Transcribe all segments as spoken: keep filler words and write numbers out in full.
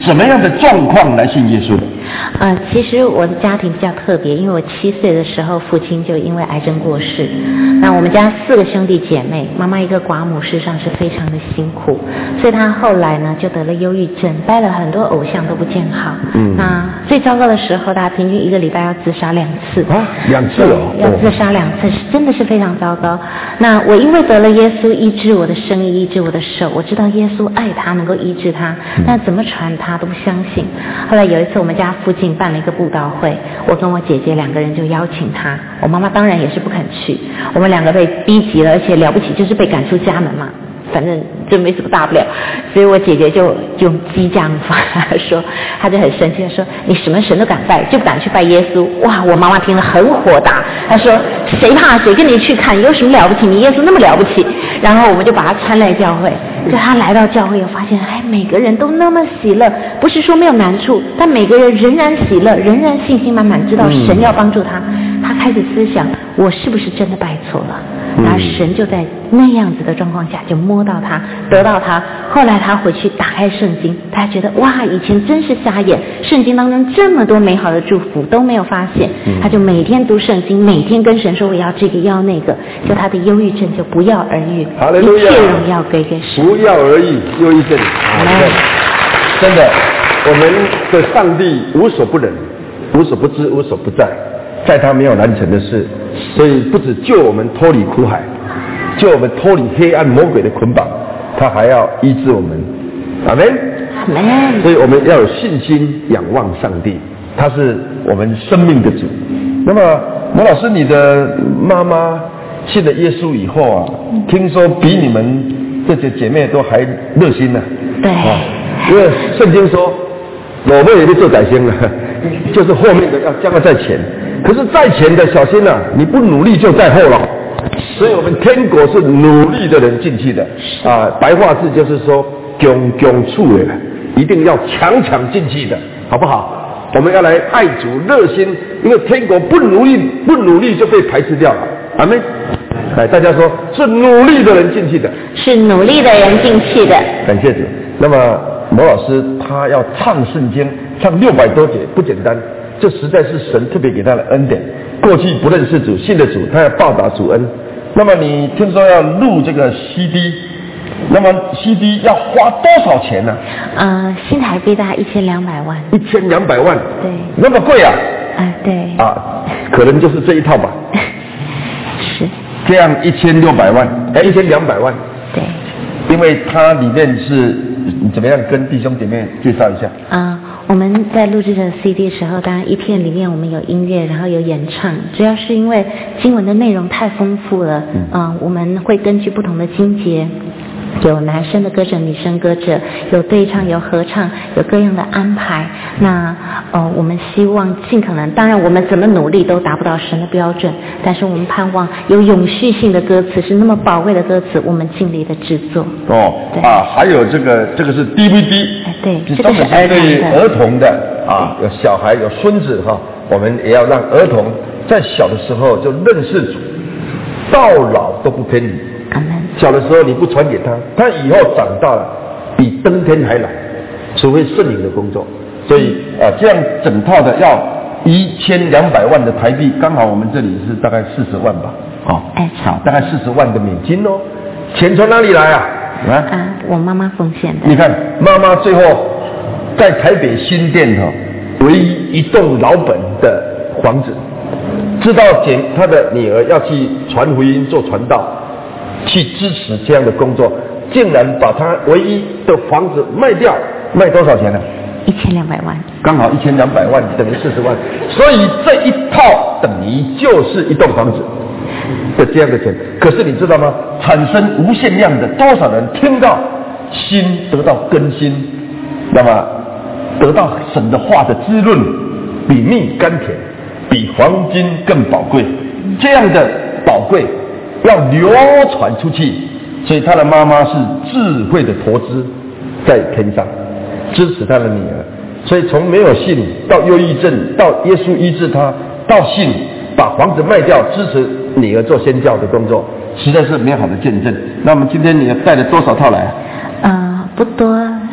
怎么样的状况来信耶稣的？ 呃，其实我的家庭比较特别，因为我七岁的时候父亲就因为癌症过世。那我们家四个兄弟姐妹，妈妈一个寡母，事实上是非常的辛苦，所以她后来呢就得了忧郁症，拜了很多偶像都不见好。嗯，那最糟糕的时候，大家平均一个礼拜要自杀两次。 啊，两次哦， 要自杀两次，是真的是非常糟糕。那我因为得了耶稣医治我的生意，医治我的手，我知道耶稣爱他，能够医治他，但怎么传他都不相信。后来有一次我们家附近办了一个布道会，我跟我姐姐两个人就邀请他，我妈妈当然也是不肯去，我们两个被逼急了，而且了不起就是被赶出家门嘛，反正就没什么大不了，所以我姐姐就就用激将法说，她就很生气的说，你什么神都敢拜，就不敢去拜耶稣。哇，我妈妈听了很火大，她说谁怕谁，跟你去看有什么了不起，你耶稣那么了不起。然后我们就把她搀来教会，就她来到教会又发现，哎，每个人都那么喜乐，不是说没有难处，但每个人仍然喜乐，仍然信心满满，知道神要帮助她。她开始思想，我是不是真的拜错了？然后神就在那样子的状况下就摸到他，得到他。后来他回去打开圣经，他觉得哇，以前真是瞎眼，圣经当中这么多美好的祝福都没有发现。他就每天读圣经，每天跟神说我要这个要那个，就他的忧郁症就不药而愈，一切荣耀归给神。 不药而愈，忧郁症。真的，我们的上帝无所不能，无所不知，无所不在。在他没有难成的事，所以不止救我们脱离苦海，救我们脱离黑暗魔鬼的捆绑，他还要医治我们。阿们， 阿们。 所以我们要有信心仰望上帝，他是我们生命的主。那么魔老师，你的妈妈信了耶稣以后啊，嗯、听说比你们这些姐妹都还热心呢、 啊。对、啊， 因为圣经说我们也是做宰先了，就是后面的要将要在前。可是在前的小心啊，你不努力就在后了。所以我们天国是努力的人进去的啊，白话字就是说强强处的，一定要强强进去的，好不好？我们要来爱主热心，因为天国不努力不努力就被排斥掉了。阿们。来，大家说是努力的人进去的， 是努力的人进去的。 感谢主。那么魔老师他要唱圣经，唱六百多节不简单。这实在是神特别给他的恩典。过去不认识主，信了主，他要报答主恩。那么你听说要录这个 C D， 那么 C D 要花多少钱呢、 啊？呃，新台币大概一千两百万。 一千两百万？ 对。 那么贵啊？ 啊、呃，对。 啊，可能就是这一套吧。 是。 这样一千六百万，哎，一千两百万。 对。 因为它里面是怎么样跟弟兄姐妹介绍一下？ 啊、呃。我们在录制这个 C D 的时候，当然一片里面我们有音乐，然后有演唱，主要是因为经文的内容太丰富了，嗯、呃，我们会根据不同的经节，有男生的歌者、女生歌者，有对唱、有合唱，有各样的安排。那呃，我们希望尽可能，当然我们怎么努力都达不到神的标准，但是我们盼望有永续性的歌词，是那么宝贵的歌词，我们尽力的制作。 哦，对啊，还有这个这个是 D V D， 哎，对， 这个是对儿童的啊，有小孩有孙子哈、啊，我们也要让儿童在小的时候就认识主，到老都不偏离。小的时候你不传给他，他以后长大了比登天还难，除非圣灵的工作。所以啊，这样整套的要一千两百万的台币，刚好我们这里是大概四十万吧，哦， 哎， 好，大概四十万的美金哦。钱从哪里来啊？ 啊，啊我妈妈奉献的。 你看，妈妈最后在台北新店哈、哦，唯一一栋老本的房子，知道姐她的女儿要去传福音做传道。去支持这样的工作，竟然把他唯一的房子卖掉，卖多少钱呢？ 一千两百万， 刚好一千两百万等于四十万，所以这一套等于就是一栋房子的这样的钱。可是你知道吗？产生无限量的多少人听到，心得到更新，那么得到神的话的滋润，比蜜甘甜，比黄金更宝贵，这样的宝贵。要流传出去，所以他的妈妈是智慧的投资在天上，支持他的女儿。所以从没有信到忧郁症，到耶稣医治他，到信把房子卖掉，支持女儿做宣教的工作，实在是美好的见证。那我们今天你带了多少套来啊？ 呃，不多，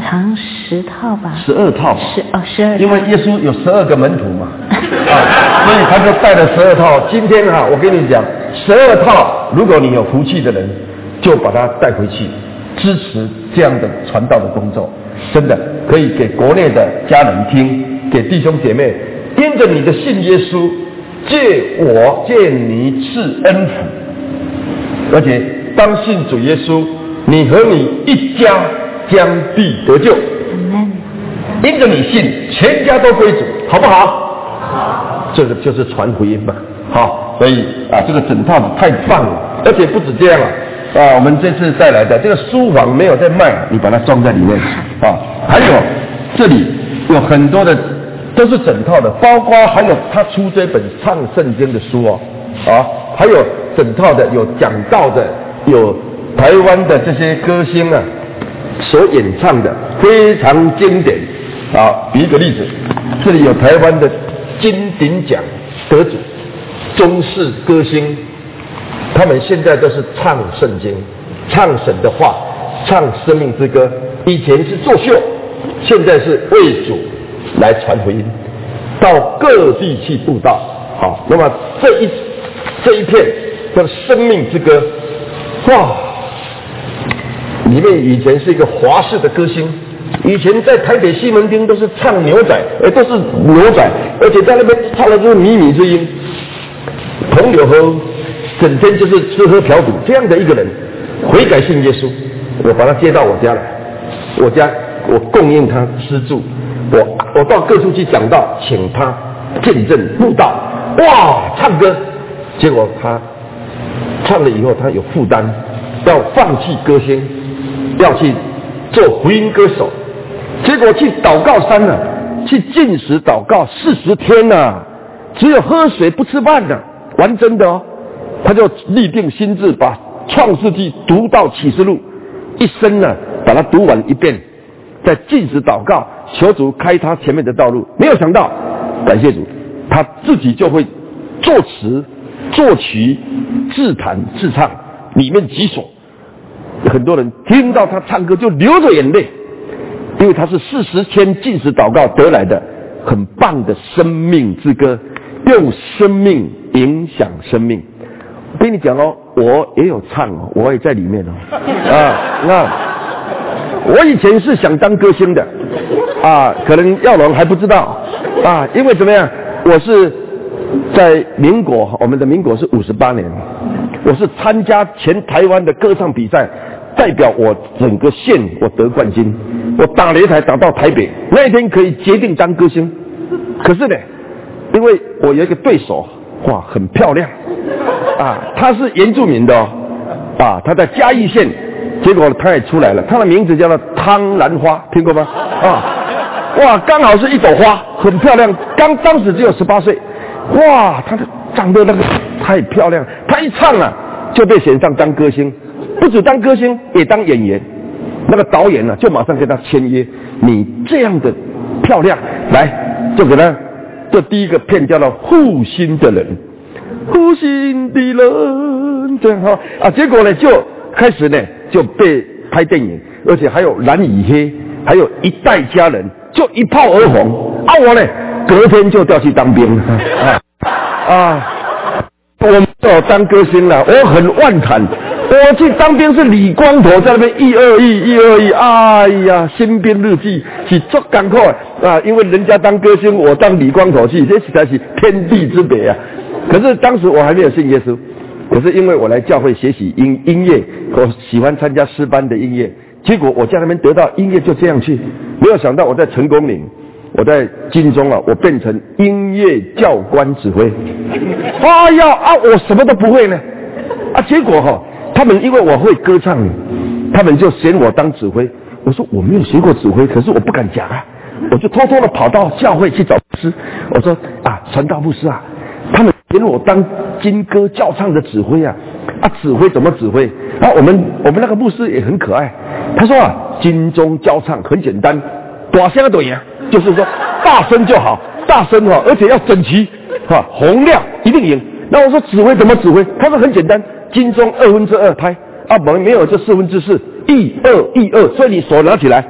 常十套吧？ 十二套。 十哦，十二套。 因为耶稣有十二个门徒嘛，啊，所以他就带了十二套。今天哈、啊，我跟你讲，十二套，如果你有福气的人，就把它带回去，支持这样的传道的工作，真的可以给国内的家人听，给弟兄姐妹，因着你的信耶稣，借我借你赐恩福，而且当信主耶稣，你和你一家将必得救。因着你信，全家都归主，好不好？好，这个就是传福音嘛。好，所以啊，这个整套太棒了，而且不止这样了啊，我们这次带来的这个书房没有在卖，你把它装在里面啊。还有这里有很多的都是整套的，包括还有他出这本唱圣经的书哦，啊，还有整套的有讲道的，有台湾的这些歌星啊所演唱的非常经典。啊，举一个例子，这里有台湾的金鼎奖得主、中式歌星，他们现在都是唱圣经、唱神的话、唱生命之歌。以前是作秀，现在是为主来传福音，到各地去布道。好，那么这一这一片叫生命之歌，哇，里面以前是一个华视的歌星。以前在台北西门町都是唱牛仔，呃，都是牛仔，而且在那边唱的就是靡靡之音。朋友和整天就是吃喝嫖赌这样的一个人，悔改信耶稣，我把他接到我家来，我家我供应他吃住，我我到各处去讲道，请他见证布道，哇，唱歌，结果他唱了以后，他有负担，要放弃歌星，要去做福音歌手。结果去祷告山呢、啊，去禁食祷告四十天呐、啊，只有喝水不吃饭呐、啊，玩真的哦。他就立定心志，把创世纪读到启示录，一生呢、啊、把它读完一遍，在禁食祷告，求主开他前面的道路。没有想到，感谢主，他自己就会作词、作曲、自弹自唱，里面几首，很多人听到他唱歌就流着眼泪。因为他是四十天禁食祷告得来的很棒的生命之歌，用生命影响生命。我跟你讲哦，我也有唱哦，我也在里面哦。啊，那我以前是想当歌星的啊，可能耀龙还不知道啊，因为怎么样？我是在民国，我们的民国是五十八年，我是参加全台湾的歌唱比赛。代表我整个县，我得冠军，我打擂台打到台北，那一天可以决定当歌星。可是呢，因为我有一个对手，哇，很漂亮啊，他是原住民的哦，啊，他在嘉义县，结果他也出来了，他的名字叫做汤兰花，听过吗？啊，哇，刚好是一朵花，很漂亮，刚当时只有十八岁，哇，他的长得那个太漂亮，他一唱啊，就被选上当歌星。不止当歌星，也当演员。那个导演呢、啊，就马上跟他签约。你这样的漂亮，来就给他这第一个片叫做《负心的人》，负心的人这样哈啊，结果呢就开始呢就被拍电影，而且还有蓝与黑，还有一代家人，就一炮而红。啊，我呢隔天就调去当兵啊啊，我没有当歌星了，我很惋惨。我去当兵是理光头在那边一二一一二一，哎呀，新兵日记是足艰苦啊！因为人家当歌星，我当理光头去，这实在是天地之别啊！可是当时我还没有信耶稣，可是因为我来教会学习音音乐，我喜欢参加诗班的音乐，结果我在那边得到音乐就这样去，没有想到我在成功岭，我在金钟啊，我变成音乐教官指挥。哎呀啊，我什么都不会呢啊！结果哈、哦。他们因为我会歌唱，他们就选我当指挥。我说我没有学过指挥，可是我不敢讲啊，我就偷偷的跑到教会去找牧师。我说啊，传道牧师啊，他们选我当金歌教唱的指挥啊，啊，指挥怎么指挥？啊，我们我们那个牧师也很可爱，他说啊，金钟教唱很简单，大声就赢，就是说大声就好，大声哈、哦，而且要整齐，哈、啊，洪亮一定赢。那我说指挥怎么指挥？他说很简单。金钟二分之二拍啊，我们没有就四分之四，一二一二，所以你手拿起来，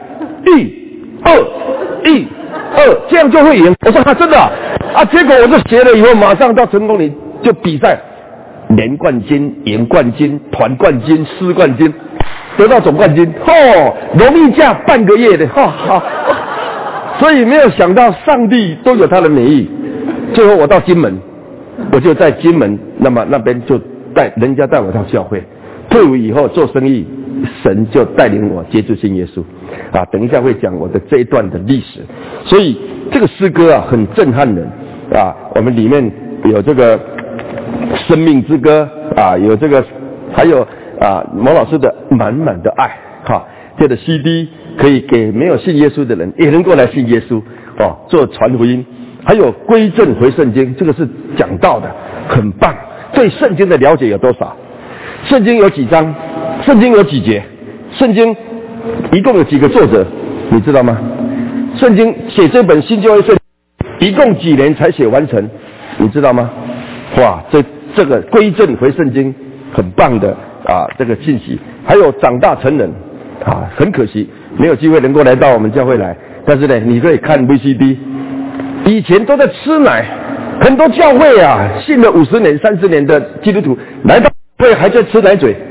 一、二、一、二，这样就会赢。我说啊，真的啊，啊结果我就学了以后，马上到成功里就比赛，连冠军、银冠军、团冠军、师冠军，得到总冠军。哦，荣誉假半个月的，哈、哦、哈。所以没有想到上帝都有他的美意。最后我到金门，我就在金门，那么那边就带人家带我到教会。退伍以后做生意，神就带领我接触信耶稣啊。等一下会讲我的这一段的历史。所以这个诗歌啊很震撼人啊。我们里面有这个生命之歌啊，有这个还有啊毛老师的满满的爱哈、啊，这个 C D 可以给没有信耶稣的人也能够来信耶稣哦，做传福音。还有归正回圣经，这个是讲道的，很棒。对圣经的了解有多少？圣经有几章？圣经有几节？圣经一共有几个作者？你知道吗？圣经写这本新旧约圣经一共几年才写完成？你知道吗？哇，这这个归正回圣经很棒的啊，这个信息。还有长大成人啊，很可惜没有机会能够来到我们教会来，但是呢，你可以看 V C D。以前都在吃奶，很多教会啊，信了五十年、三十年的基督徒来到会还在吃奶嘴，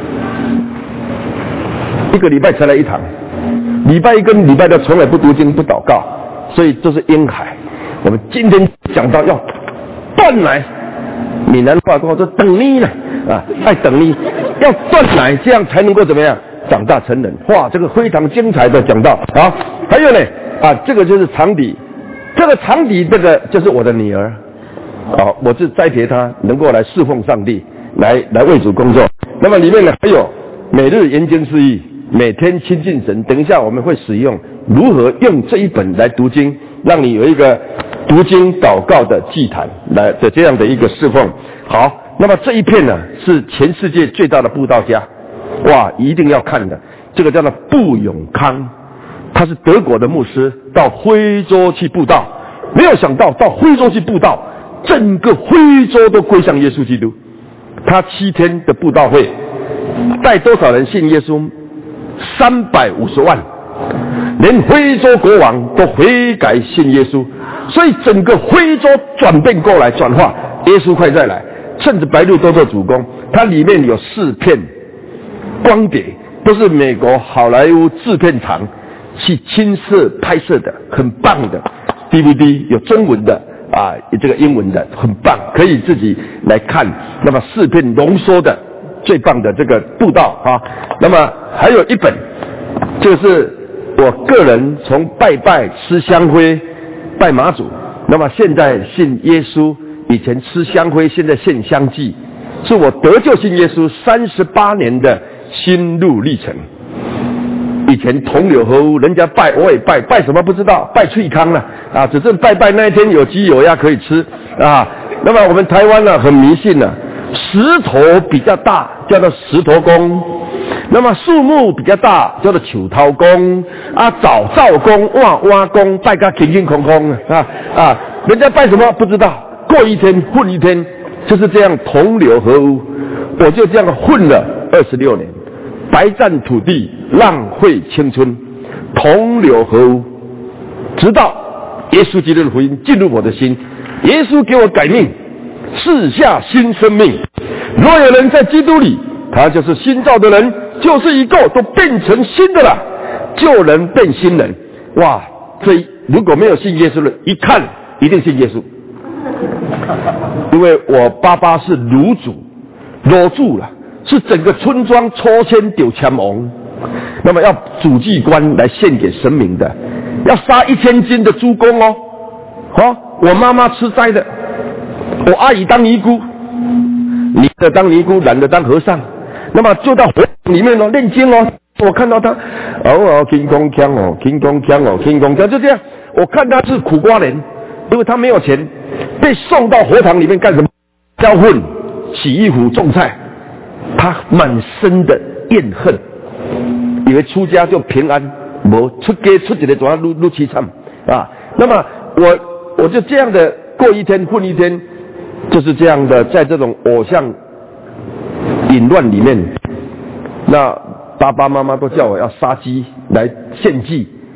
一个礼拜才来一堂，礼拜一跟礼拜六从来不读经不祷告，所以这是婴孩。我们今天讲到要断奶，闽南话跟我说等你呢啊，爱等你，要断奶，这样才能够怎么样长大成人。哇，这个非常精彩的讲到啊。还有呢啊，这个就是长笛。这个长笛，这个就是我的女儿，哦，我是栽培她能够来侍奉上帝，来来为主工作。那么里面呢还有每日研经释义，每天亲近神。等一下我们会使用如何用这一本来读经，让你有一个读经祷告的祭坛来的这样的一个侍奉。好，那么这一片呢是全世界最大的布道家，哇，一定要看的，这个叫做布永康。他是德国的牧师，到非洲去布道，没有想到到非洲去布道，整个非洲都归向耶稣基督。他七天的布道会带多少人信耶稣？三百五十万，连非洲国王都悔改信耶稣，所以整个非洲转变过来转化，耶稣快再来，趁着白日都做主公。它里面有四片光碟，都是美国好莱坞制片厂去亲自拍摄的，很棒的 D V D， 有中文的啊，这个英文的，很棒，可以自己来看。那么四片浓缩的最棒的这个布道啊，那么还有一本，就是我个人从拜拜吃香灰拜妈祖，那么现在信耶稣，以前吃香灰，现在献香祭，是我得救信耶稣三十八年的心路历程。以前同流合污，人家拜我也拜，拜什么不知道，拜脆康了啊！只是拜拜那一天有鸡有鸭可以吃啊。那么我们台湾呢很迷信呢、啊，石头比较大叫做石头公，那么树木比较大叫做树头公啊，枣灶公、哇哇公，拜个空空空啊啊！人家拜什么不知道，过一天混一天，就是这样同流合污。我就这样混了二十六年。白占土地，浪费青春，同流合污，直到耶稣基督的福音进入我的心，耶稣给我改命，赐下新生命。若有人在基督里，他就是新造的人，就是一个都变成新的了，旧人变新人。哇，这如果没有信耶稣的，一看一定信耶稣，因为我爸爸是卤主，卤主了。是整个村庄抽签丢签王，那么要主祭官来献给神明的，要杀一千斤的猪公哦。好、哦，我妈妈吃斋的，我阿姨当尼姑，女的当尼姑，男的当和尚，那么就到里面哦念经哦。我看到他，哦哦，金光枪哦，金光枪哦，金光枪，就这样。我看他是苦瓜人，因为他没有钱，被送到佛堂里面干什么？交混、洗衣服、种菜。他满身的怨恨，以为出家就平安，没出家出一个怎样撸撸凄惨啊！那么我我就这样的过一天混一天，就是这样的，在这种偶像淫乱里面，那爸爸妈妈都叫我要杀鸡来献祭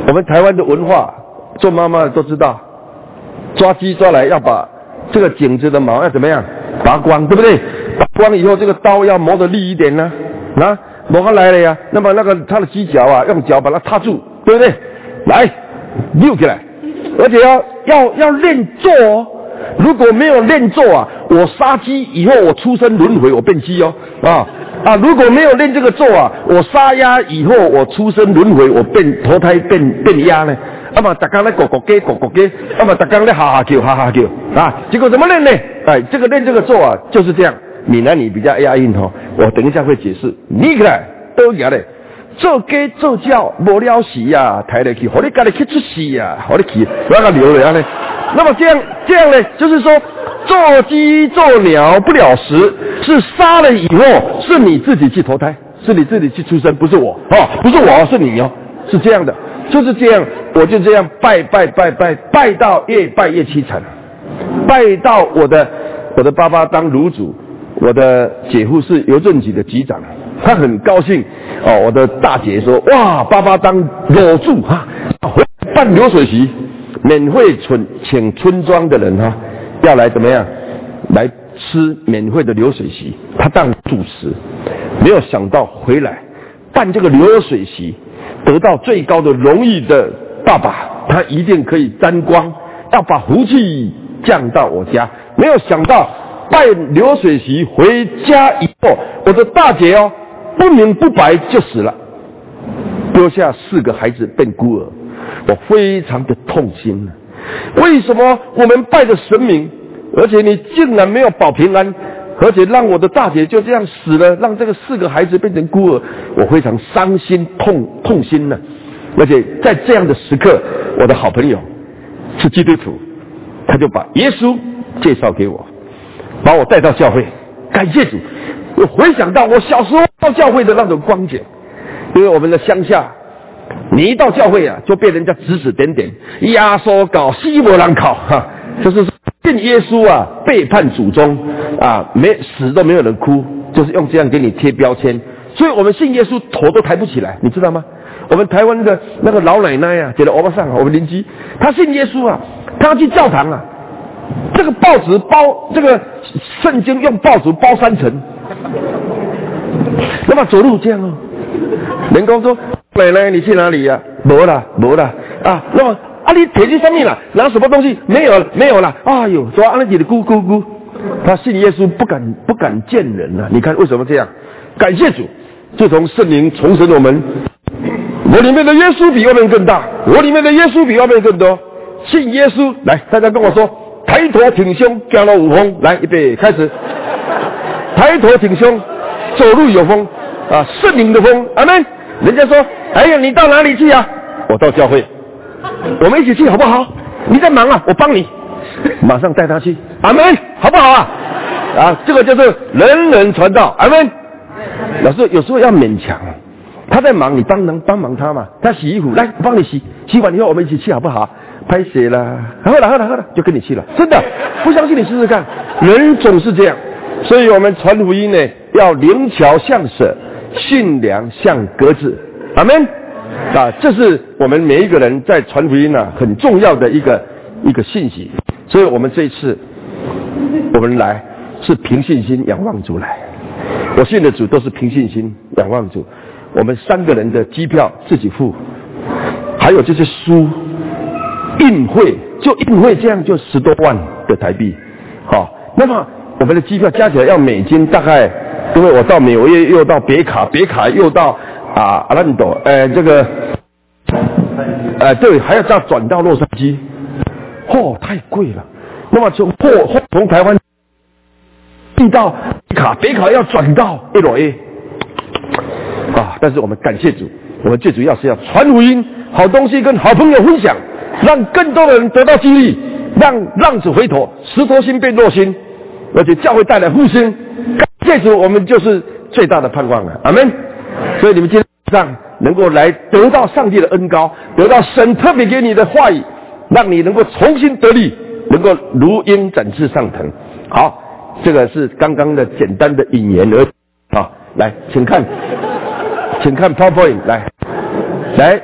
我们台湾的文化，做妈妈的都知道，抓鸡抓来要把这个颈子的毛要怎么样拔光，对不对？拔光以后，这个刀要磨得利一点呢、啊，啊，磨下来了呀。那么那个它的犄角啊，用脚把它踏住，对不对？来，溜起来，而且要要要练做哦。如果没有练做啊，我杀鸡以后我出生轮回我变鸡哦啊啊！如果没有练这个做啊，我杀鸭以后我出生轮回我变投胎变变鸭呢。那么大家在咕咕鸡咕咕鸡，那么大家在哈哈叫哈哈叫啊！结果怎么练呢？哎，这个练这个做啊，就是这样。闽南语比较押韵哦，我等一下会解释。你看都讲嘞，做鸡做教无了时呀，抬得去，好你家己去出事呀，好你去不要个留了呢。那么这样这样呢，就是说做鸡做鸟不了时，是杀了以后是你自己去投胎，是你自己去出生，不是我哦，不是我，是你哦，是这样的，就是这样，我就这样拜拜拜拜拜到越拜越凄惨，拜到我的我的爸爸当炉主，我的姐夫是邮政局的局长，他很高兴哦。我的大姐说：“哇，爸爸当裸住哈，办流水席。”免费村请村庄的人哈、啊，要来怎么样来吃免费的流水席，他当主持，没有想到回来办这个流水席，得到最高的荣誉的爸爸，他一定可以沾光，要把福气降到我家。没有想到办流水席回家以后，我的大姐哦，不明不白就死了，丢下四个孩子变孤儿。我非常的痛心了，为什么我们拜的神明，而且你竟然没有保平安，而且让我的大姐就这样死了，让这个四个孩子变成孤儿，我非常伤心痛痛心了。而且在这样的时刻，我的好朋友是基督徒，他就把耶稣介绍给我，把我带到教会。感谢主，我回想到我小时候到教会的那种光景，因为我们的乡下。你一到教会啊，就被人家指指点点，压缩搞西伯兰考哈，就是信耶稣啊，背叛祖宗啊，没死都没有人哭，就是用这样给你贴标签。所以我们信耶稣头都抬不起来，你知道吗？我们台湾的那个老奶奶啊，觉得欧巴桑，我们邻居，他信耶稣啊，他要去教堂啊，这个报纸包这个圣经用报纸包三层，那么走路这样哦，人工说。奶奶，你去哪里呀、啊？没啦，没啦啊！那么啊，你铁去上面了，拿什么东西？没有，没有了。哎呦，说阿你的姑姑姑，他信耶稣不敢不敢见人啊！你看为什么这样？感谢主，自从圣灵重生我们，我里面的耶稣比外面更大，我里面的耶稣比外面更多。信耶稣，来，大家跟我说，抬头挺胸，走路有风。来，预备，开始。抬头挺胸，走路有风啊！圣灵的风，阿们。人家说，哎呀，你到哪里去啊？我到教会，我们一起去好不好？你在忙啊，我帮你，马上带他去。阿们，好不好啊？啊，这个就是人人传道。阿们。老师有时候要勉强，他在忙，你帮忙帮忙他嘛。他洗衣服，来，我帮你洗，洗完以后我们一起去好不好？拍写啦，好了好了好了，就跟你去了。真的，不相信你试试看，人总是这样。所以我们传福音呢，要灵巧像蛇。信良像鸽子，阿们啊！这是我们每一个人在传福音啊很重要的一个一个信息。所以我们这一次我们来是凭信心仰望主来。我信的主都是凭信心仰望主。我们三个人的机票自己付，还有这些书印会，就印会这样就十多万的台币。好、哦，那么我们的机票加起来要美金大概。因为我到纽约又到别卡，别卡又到啊阿兰多，呃这个，呃对，还要再转到洛杉矶，哦太贵了。那么从破从台湾递到别卡，别卡要转到 L A， 啊！但是我们感谢主，我们最主要是要传福音，好东西跟好朋友分享，让更多的人得到激励，让浪子回头，石头心变肉心，而且教会带来复兴。这次我们就是最大的盼望了，阿们。所以你们今天上能够来得到上帝的恩膏，得到神特别给你的话语，让你能够重新得力，能够如鹰展翅上腾。好，这个是刚刚的简单的引言而已。好，来，请看，请看 PowerPoint， 来，来，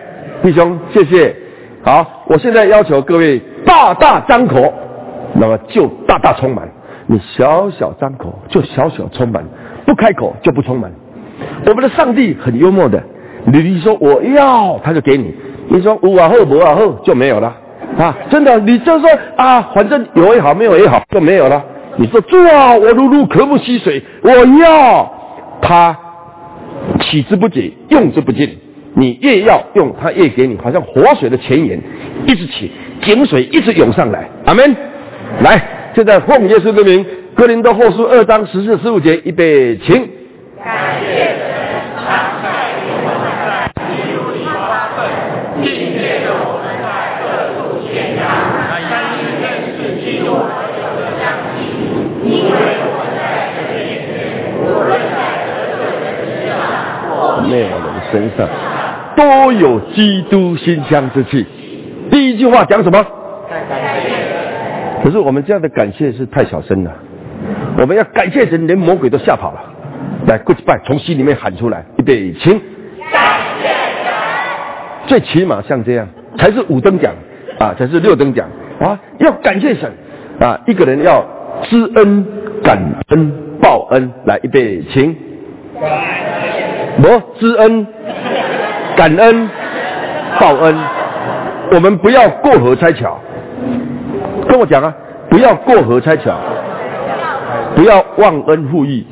弟兄，谢谢。好，我现在要求各位大大张口，那么就大大充满；你小小张口，就小小充满；不开口就不充满。我们的上帝很幽默的，你说我要，他就给你；你说有啊好，无啊好，就没有了啊！真的，你就说啊，反正有也好，没有也好，就没有了。你说主啊，我如入渴木溪水，我要，他取之不竭，用之不尽。你越要用，他越给你，好像活水的泉源，一直起，井水一直涌上来。阿们。来，现在奉耶稣的名，哥林多后书二章十四、十五节，预备，请。 感谢神，常在我们在基督里发奋，并借着我们在各处宣扬，三一认识基督而有的相信，因为我们在神面前，无论在得救人身上或灭我们身上，都有基督馨香之气。第一句话讲什么？可是我们这样的感谢是太小声了，我们要感谢神，连魔鬼都吓跑了。来，跪拜，从心里面喊出来，预备，请。 感谢神。 最起码像这样，才是五等奖啊，才是六等奖啊！要感谢神啊！一个人要知恩、感恩、报恩。来，预备，请。我知恩、感恩、报恩。我们不要过河拆桥，跟我讲啊，不要过河拆桥，不要忘恩负义。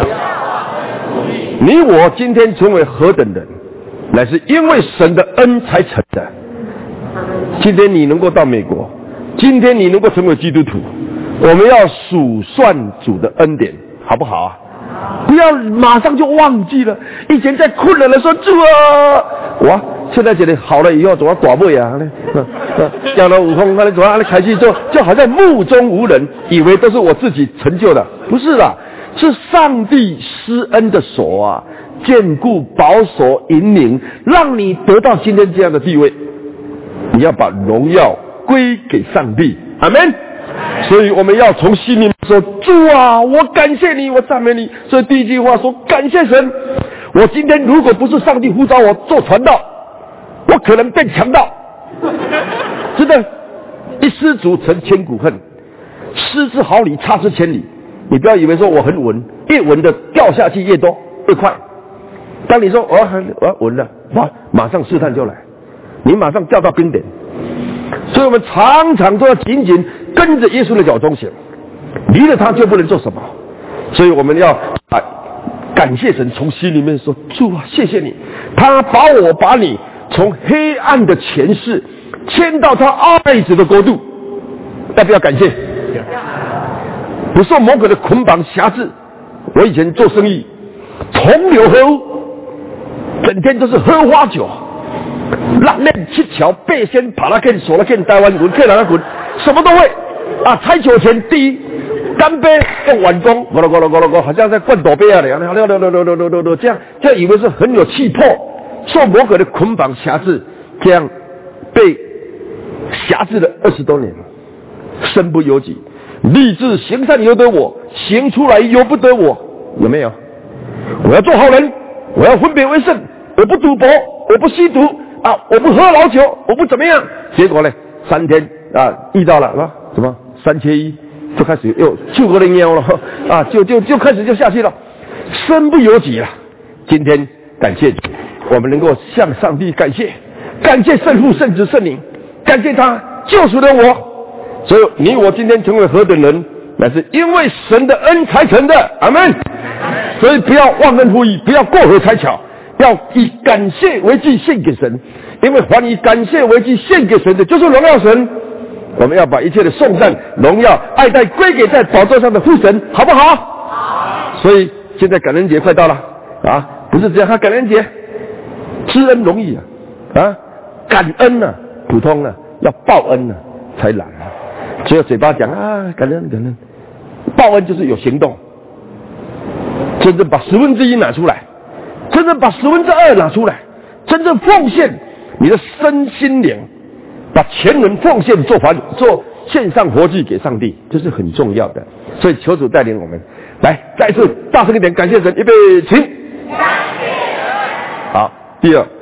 你我今天成为何等人，乃是因为神的恩才成的。今天你能够到美国，今天你能够成为基督徒，我们要数算主的恩典，好不好啊？不要马上就忘记了。以前在困难的时候，主啊，哇！现在觉得好了以后，总要寡妹啊，讲了悟空，他总要开始做，就好像目中无人，以为都是我自己成就的，不是啦，是上帝施恩的手啊，眷顾、保守、引领，让你得到今天这样的地位。你要把荣耀归给上帝，阿们。所以我们要从心里面说，主啊，我感谢你，我赞美你。所以第一句话说，感谢神。我今天如果不是上帝呼召我做传道，我可能变强盗。真的，一失足成千古恨，失之毫厘，差之千里。你不要以为说我很稳，越稳的掉下去越多越快。当你说我要我要稳了，哇，马上试探就来，你马上掉到冰点。所以我们常常都要紧紧跟着耶稣的脚中行，离了他就不能做什么。所以我们要啊感谢神，从心里面说，主啊，谢谢你，他把我把你从黑暗的前世迁到他爱子的国度。要不要感谢？不受魔鬼的捆绑辖制。我以前做生意，同流合污，整天都是喝花酒，拉面、七巧、背仙、爬拉剑、手拉剑、台湾滚、克拉滚，什么都会啊！猜球前第一，干杯用碗弓，咕噜咕噜咕噜咕，好像在灌斗杯啊，这样这样这样以为是很有气魄，受魔鬼的捆绑辖制，这样被辖制了二十多年，身不由己，立志行善由得我，行出来由不得我，有没有？我要做好人，我要分别为圣，我不赌博，我不吸毒啊，我不喝老酒，我不怎么样。结果呢，三天啊遇到了啊什么三缺一，就开始又救过人妖了啊，就就就开始就下去了，身不由己了。今天感谢主，我们能够向上帝感谢，感谢圣父、圣子、圣灵，感谢他救赎了我。所以你我今天成为何等人，乃是因为神的恩才成的，阿们。所以不要忘恩负义，不要过河拆桥，要以感谢为祭献给神，因为凡以感谢为祭献给神的，就是荣耀神。我们要把一切的颂赞、荣耀、爱戴归给在宝座上的父神，好不好？好。所以现在感恩节快到了啊，不是这样，他感恩节知恩容易啊，啊，感恩啊普通啊，要报恩啊才难啊。只有嘴巴讲啊感恩感恩，报恩就是有行动，真正把十分之一拿出来，真正把十分之二拿出来，真正奉献你的身心灵，把全人奉献做法做献上活祭给上帝，这是很重要的。所以求主带领我们，来再一次大声一点，感谢神，预备，请。好，第二，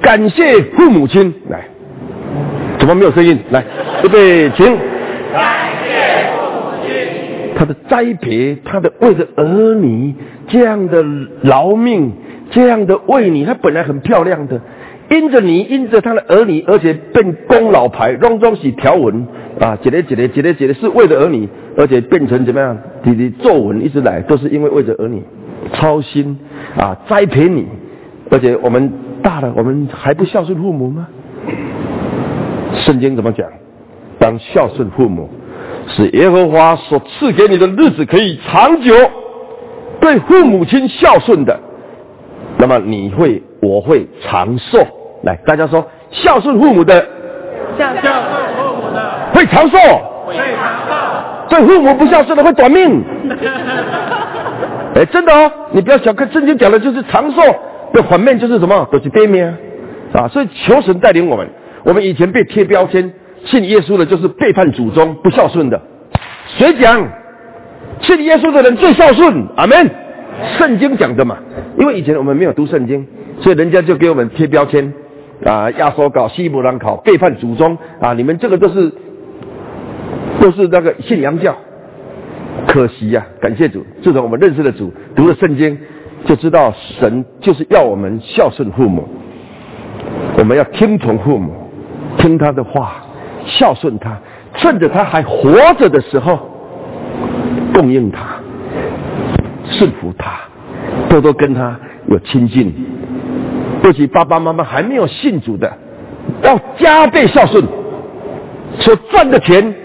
感谢父母亲。来，怎么没有声音？来，预备，请。 感谢父母亲， 他的栽培，他的为着儿女这样的劳命，这样的为你，他本来很漂亮的，因着你，因着他的儿女，而且变功劳牌，拢总是条纹啊，一个一个一个一个是为了儿女，而且变成怎么样？你的皱纹一直来都是因为为着儿女操心啊，栽培你，而且我们大了，我们还不孝顺父母吗？圣经怎么讲？当孝顺父母，使耶和华所赐给你的日子可以长久。对父母亲孝顺的，那么你会，我会长寿。来，大家说，孝顺父母的， 孝顺父母的会长寿。 会长寿， 对父母不孝顺的会短命。哎，真的哦，你不要小看圣经讲的，就是长寿的反面就是什么？就是悲命啊！所以求神带领我们。我们以前被贴标签，信耶稣的就是背叛祖宗、不孝顺的。谁讲？信耶稣的人最孝顺，阿们。圣经讲的嘛，因为以前我们没有读圣经，所以人家就给我们贴标签啊，亚索搞、希伯兰考、背叛祖宗啊，你们这个都是都是那个信洋教。可惜呀、啊，感谢主，自从我们认识了主，读了圣经，就知道神就是要我们孝顺父母，我们要听从父母，听他的话，孝顺他，趁着他还活着的时候供应他，顺服他，多多跟他有亲近。尤其爸爸妈妈还没有信主的，要加倍孝顺，所赚的钱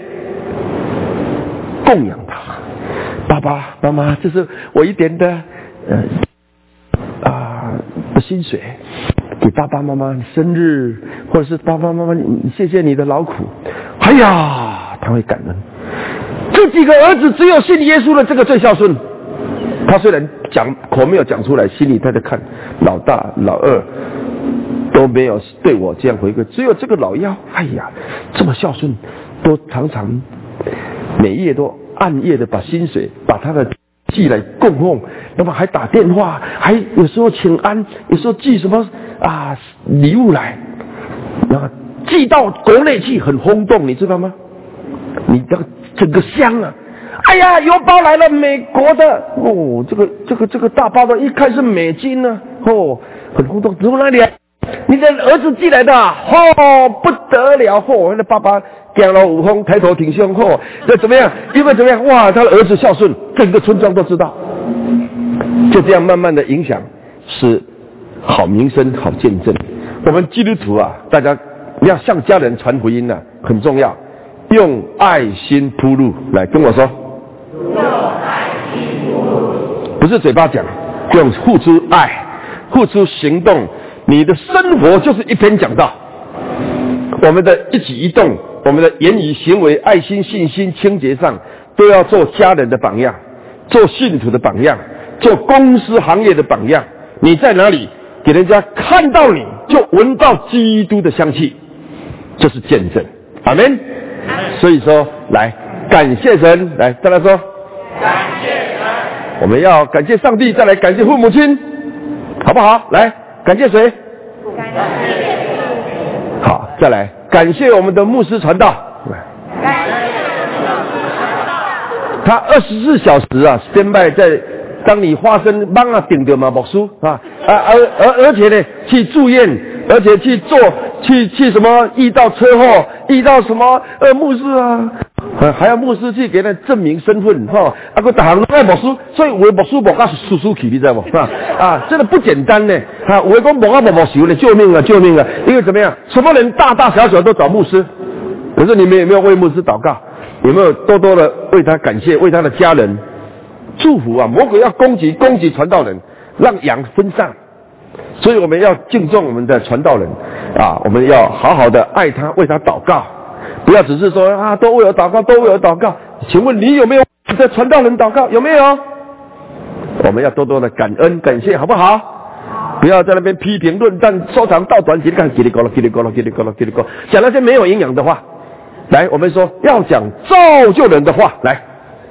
供养他。爸爸妈妈，这是我一点的呃啊的薪水，给爸爸妈妈生日，或者是爸爸妈妈，你谢谢你的劳苦。哎呀，他会感恩。这几个儿子只有信耶稣的这个最孝顺。他虽然讲口没有讲出来，心里他在看，老大老二都没有对我这样回馈，只有这个老幺，哎呀，这么孝顺，都常常每夜都暗夜的把薪水把他的寄来供奉，那么还打电话，还有时候请安，有时候寄什么啊礼物来，那寄到国内去很轰动，你知道吗？你这个整个乡啊，哎呀，邮包来了，美国的哦，这个这个这个大包的，一看是美金呢、啊，哦，很轰动。从哪里来？你的儿子寄来的、啊，哦，不得了，哦，那爸爸讲了五峰，抬头挺胸，哦，那怎么样？因为怎么样？哇，他的儿子孝顺，整个村庄都知道，就这样慢慢的影响，是好名声、好见证。我们基督徒啊，大家要向家人传福音呢、啊，很重要。用爱心铺路，来跟我说。 用爱心铺路， 不是嘴巴讲，用付出爱，付出行动。你的生活就是一篇讲道，我们的一举一动，我们的言语行为、爱心、信心、清洁上，都要做家人的榜样，做信徒的榜样，做公司行业的榜样。你在哪里，给人家看到你就闻到基督的香气，这是见证。阿们。所以说，来感谢神，来大家说， 感谢神。 我们要感谢上帝，再来感谢父母亲，好不好？来感谢谁？ 感谢。 好，再来感谢我们的牧师传道。 感谢牧师传道。 他二十四小时啊 ，stand by 在。当你发生忙啊顶着嘛牧师啊啊而而而且呢去住院，而且去做去去什么遇到车祸，遇到什么呃牧师啊，呃还要牧师去给他证明身份哈，啊个大行都爱牧师，所以有的牧师牧到叔叔去，你知道不？啊啊，真的不简单呢啊！有的讲牧啊牧牧修呢，救命啊救命啊！因为怎么样，什么人大大小小都找牧师，可是你们有没有为牧师祷告？有没有多多的为他感谢，为他的家人？祝福啊！魔鬼要攻击攻击传道人，让羊分散，所以我们要敬重我们的传道人啊！我们要好好的爱他，为他祷告，不要只是说啊，都为我祷告，都为我祷告。请问你有没有在传道人祷告？有没有？我们要多多的感恩感谢，好不好？不要在那边批评论战，说长道短，叽里干叽里咕噜叽里咕噜叽里咕噜叽里咕噜，讲那些没有营养的话。来，我们说要讲造就人的话，来。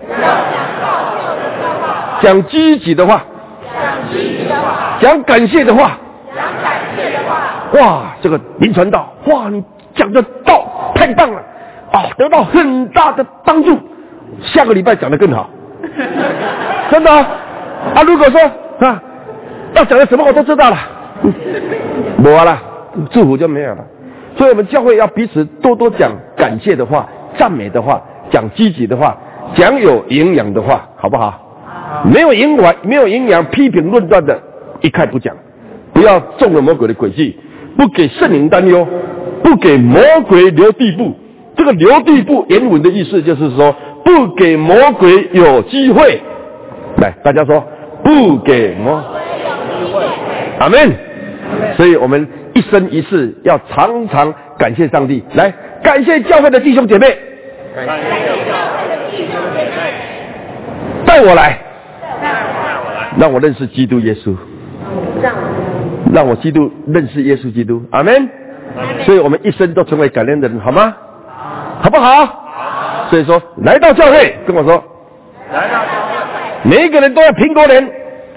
讲积极的话， 讲积极的话， 讲感谢的话， 讲感谢的话， 哇，这个林传道，哇，你讲的道太棒了啊，得到很大的帮助，下个礼拜讲得更好，真的啊。啊如果说啊，要讲的什么我都知道了，没了，祝福就没有了。所以我们教会要彼此多多讲感谢的话、赞美的话、讲积极的话、讲有营养的话，好不好？没有营养、没有营养、批评论断的，一概不讲。不要中了魔鬼的诡计，不给圣灵担忧，不给魔鬼留地步。这个留地步原文的意思就是说，不给魔鬼有机会。来，大家说，不给魔鬼有机会。阿们。所以我们一生一世要常常感谢上帝。来，感谢教会的弟兄姐妹， 感谢教会的弟兄姐妹， 带我来，让我认识基督耶稣，让我基督认识耶稣基督。阿们。所以我们一生都成为感恩的人，好吗？好不好？好。所以说，来到教会，跟我说， 来到教会， 每一个人都要苹果脸，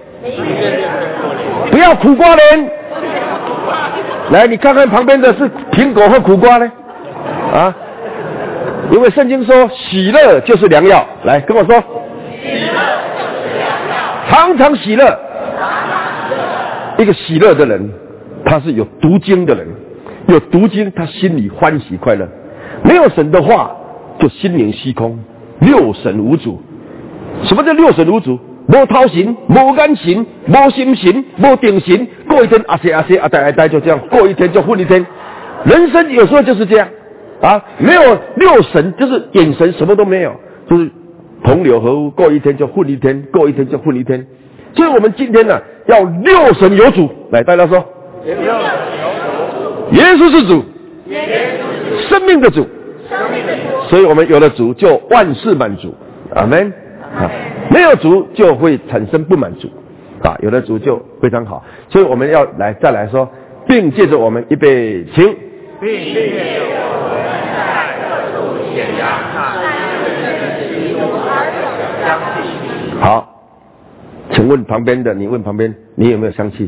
不要苦瓜脸。来，你看看旁边的是苹果或苦瓜呢？啊，因为圣经说喜乐就是良药。来，跟我说， 喜乐就是良药， 常常喜乐。一个喜乐的人，他是有读经的人，有读经，他心里欢喜快乐。没有神的话，就心灵虚空，六神无主。什么叫六神无主？无头神，无眼神，无心神，无定神，过一天啊些啊些啊呆啊呆，就这样过一天就混一天。人生有时候就是这样啊，没有六神，就是眼神什么都没有，就是同流合污，过一天就混一天，过一天就混一天。所以我们今天呢、啊，要六神有主。来，大家说， 六神有主， 耶稣是主， 耶稣是主， 生命的主， 生命的主。 所以我们有了主，就万事满足。阿们。啊，没有主就会产生不满足，啊，有了主就非常好。所以我们要来再来说，并借着我们一备请， 并借着我们在各处显扬那真实基督而有的香气。 好，请问旁边的，你问旁边，你有没有香气？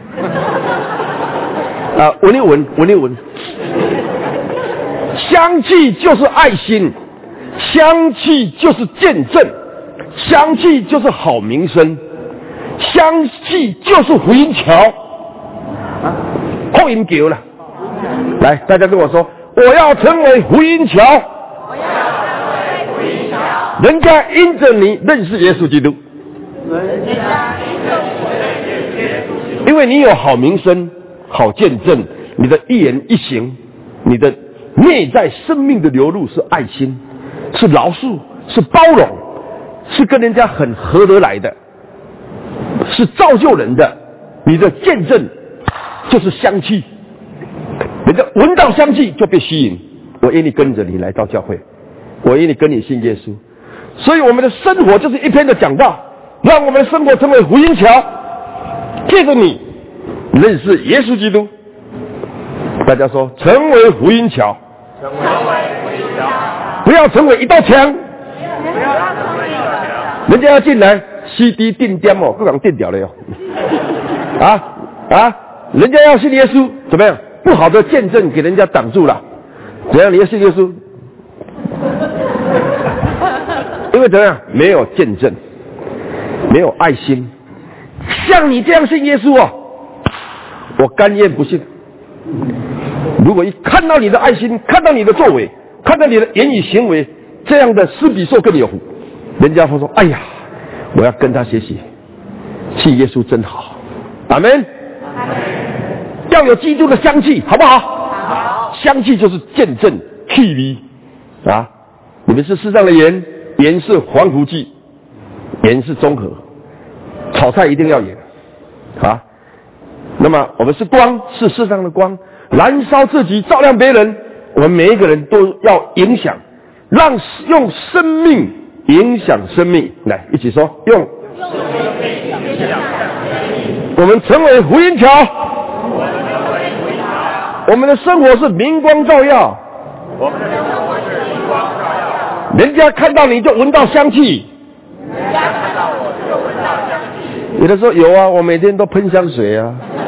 啊，闻一闻，闻一闻，香气就是爱心，香气就是见证。香气就是好名声，香气就是福音桥，福音桥了。来，大家跟我说，我要成为福音桥。 我要成为福音桥。 人家因着你认识耶稣基督， 人家因着我认识耶稣基督， 因为你有好名声、好见证，你的一言一行，你的内在生命的流露是爱心，是饶恕，是包容。是跟人家很合得来的，是造就人的。你的见证就是香气，人家闻到香气就被吸引。我愿意跟着你来到教会，我愿意跟你信耶稣。所以我们的生活就是一篇的讲道，让我们的生活成为福音桥，借着你认识耶稣基督。大家说，成为福音桥， 成为福音桥， 不要成为一道墙。 不要成为一道墙。 人家要进来 ，C D 定点哦，各种定掉了哟。啊啊！人家要信耶稣，怎么样？不好的见证给人家挡住了。怎样？你要信耶稣？因为怎样？没有见证，没有爱心。像你这样信耶稣哦，我甘愿不信。如果一看到你的爱心，看到你的作为，看到你的言语行为，这样的施比受更有福。人家会说：“哎呀，我要跟他学习，信耶稣真好。”阿们。要有基督的香气，好不好？好。香气就是见证、气味啊！你们是世上的盐，盐是防腐剂，盐是中和，炒菜一定要盐啊。那么我们是光，是世上的光，燃烧自己，照亮别人。我们每一个人都要影响，让用生命影响生命。来，一起说，用生命影响生命。 我们成为福音桥， 我们成为福音桥。 我们的生活是明光照耀， 我们的生活是明光照耀。 人家看到你就闻到香气， 人家看到我就闻到香气。 有的时候有啊，我每天都喷香水啊，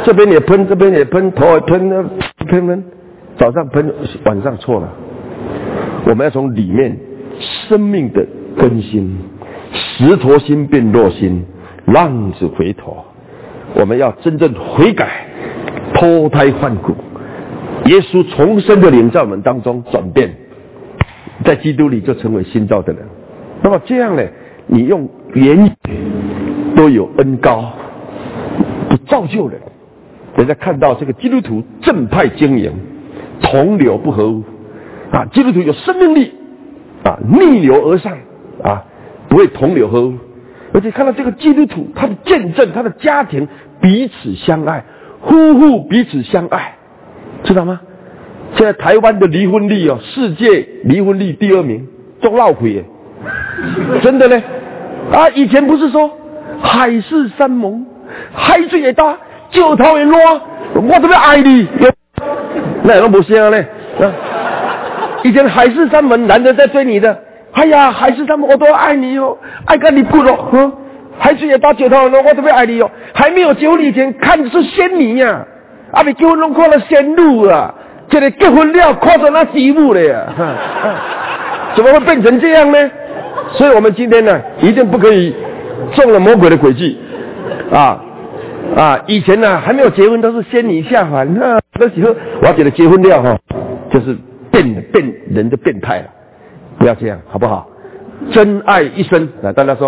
这边也喷，这边也喷，头也喷，喷喷，早上喷，晚上错了。我们要从里面生命的更新，石头心变肉心，浪子回头。我们要真正悔改，脱胎换骨。耶稣重生的灵在我们当中转变，在基督里就成为新造的人。那么这样呢，你用言语都有恩膏，不造就人。人家看到这个基督徒正派经营，同流不合污啊，基督徒有生命力啊，逆流而上啊，不会同流合污。而且看到这个基督徒，他的见证，他的家庭彼此相爱，夫妇彼此相爱，知道吗？现在台湾的离婚率哦，世界离婚率第二名，中闹鬼耶，真的呢啊！以前不是说海誓山盟，海水也大，石头也烂，我都要爱你，那都不像呢。啊，以前海誓山盟，男的在追你的。哎呀，海誓山盟，我都要爱你哦，爱个你不咯？嗯，海水也大，石头也烂，我都要爱你哦。还没有结婚以前，看的是仙女呀、啊，啊，没结婚拢看了仙女啊。这个结婚了，看着那媳妇了呀，怎么会变成这样呢？所以我们今天呢，一定不可以中了魔鬼的诡计啊啊！以前呢，还没有结婚都是仙女下凡，那那时候我要觉得结婚了哈，就是变变人的变态了，不要这样，好不好？真爱一生，来大家说，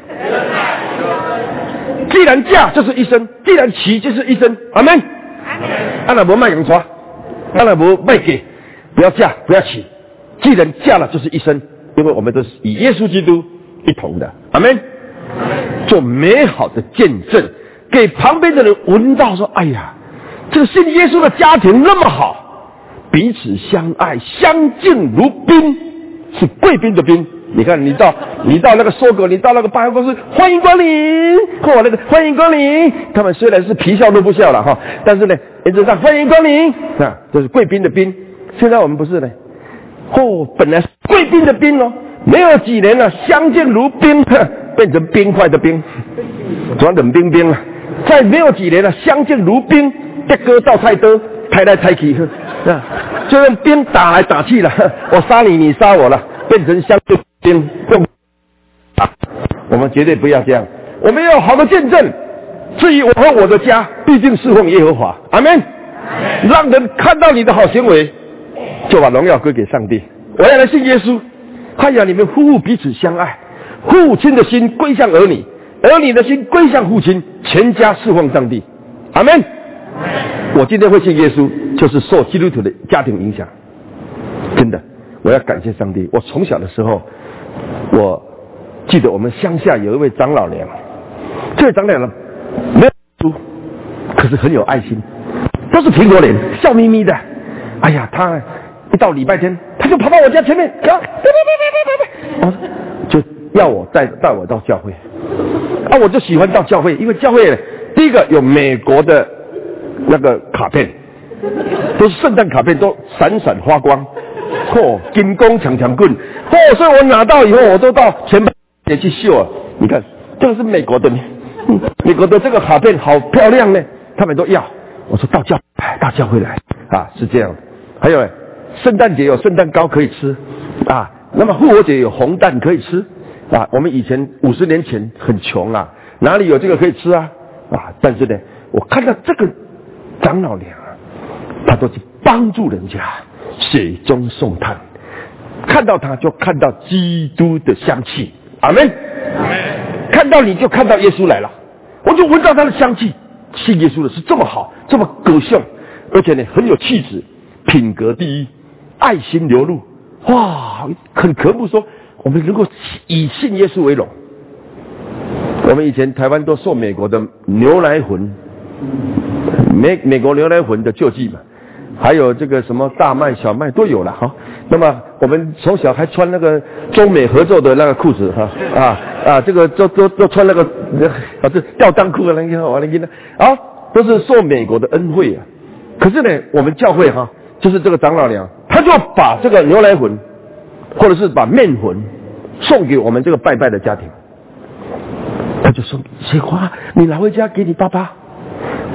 既然嫁就是一生，既然娶就是一生，阿门。阿拉伯卖洋抓。当然不卖给，不要嫁，不要娶。既然嫁了，就是一生，因为我们都是与耶稣基督一同的。阿们。做美好的见证，给旁边的人闻到说：“哎呀，这个信耶稣的家庭那么好，彼此相爱，相敬如宾，是贵宾的宾。你看，你到你到那个搜狗，你到那个百货公司，欢迎光临，或那个欢迎光临，他们虽然是皮笑肉不笑了哈，但是呢，原则上欢迎光临啊，这是贵宾的宾。现在我们不是呢，哦，本来是贵宾的宾哦，没有几年了，相敬如宾，变成冰块的冰，转冷冰冰了。再没有几年了，相敬如宾，这哥到菜多，抬来抬去，啊，就用兵打来打去了，我杀你，你杀我了，变成相敬。用啊，我们绝对不要这样，我们要有好的见证。至于我和我的家，必定侍奉耶和华。阿们。让人看到你的好行为，就把荣耀归给上帝。我要来信耶稣。哎呀，你们夫妇彼此相爱，父亲的心归向儿女，儿女的心归向父亲，全家侍奉上帝。阿们。我今天会信耶稣，就是受基督徒的家庭影响。真的，我要感谢上帝。我从小的时候，我记得我们乡下有一位长老娘，这位长老娘没有书，可是很有爱心，都是苹果脸，笑眯眯的。哎呀，他一到礼拜天，他就跑到我家前面，别别别别别别，就要我带带我到教会。啊，我就喜欢到教会，因为教会第一个有美国的那个卡片，都是圣诞卡片，都闪闪发光。哦，金光强强棍，哦，所以我拿到以后，我都到前面也去秀啊。你看，这个是美国的，嗯、美国的这个卡片好漂亮呢，他们都要。我说到教，到教会来啊，是这样的。还有，圣诞节有圣诞糕可以吃啊，那么复活节有红蛋可以吃啊。我们以前五十年前很穷啊，哪里有这个可以吃啊？啊，但是呢，我看到这个长老娘啊，他都去帮助人家。雪中送炭，看到他就看到基督的香气。阿们。看到你就看到耶稣来了，我就闻到他的香气。信耶稣的是这么好，这么高尚，而且呢很有气质，品格第一，爱心流露。哇，很渴慕说我们能够以信耶稣为荣。我们以前台湾都受美国的牛奶魂，美美国牛奶魂的救济嘛。还有这个什么大麦小麦都有了哈。那么我们从小还穿那个中美合作的那个裤子哈啊啊，这个都都都穿那个啊这吊裆裤啊，你看完了你看啊，都是受美国的恩惠啊。可是呢，我们教会哈，就是这个长老娘，他就把这个牛奶魂，或者是把面魂送给我们这个拜拜的家庭。他就说：“水花，你拿回家给你爸爸。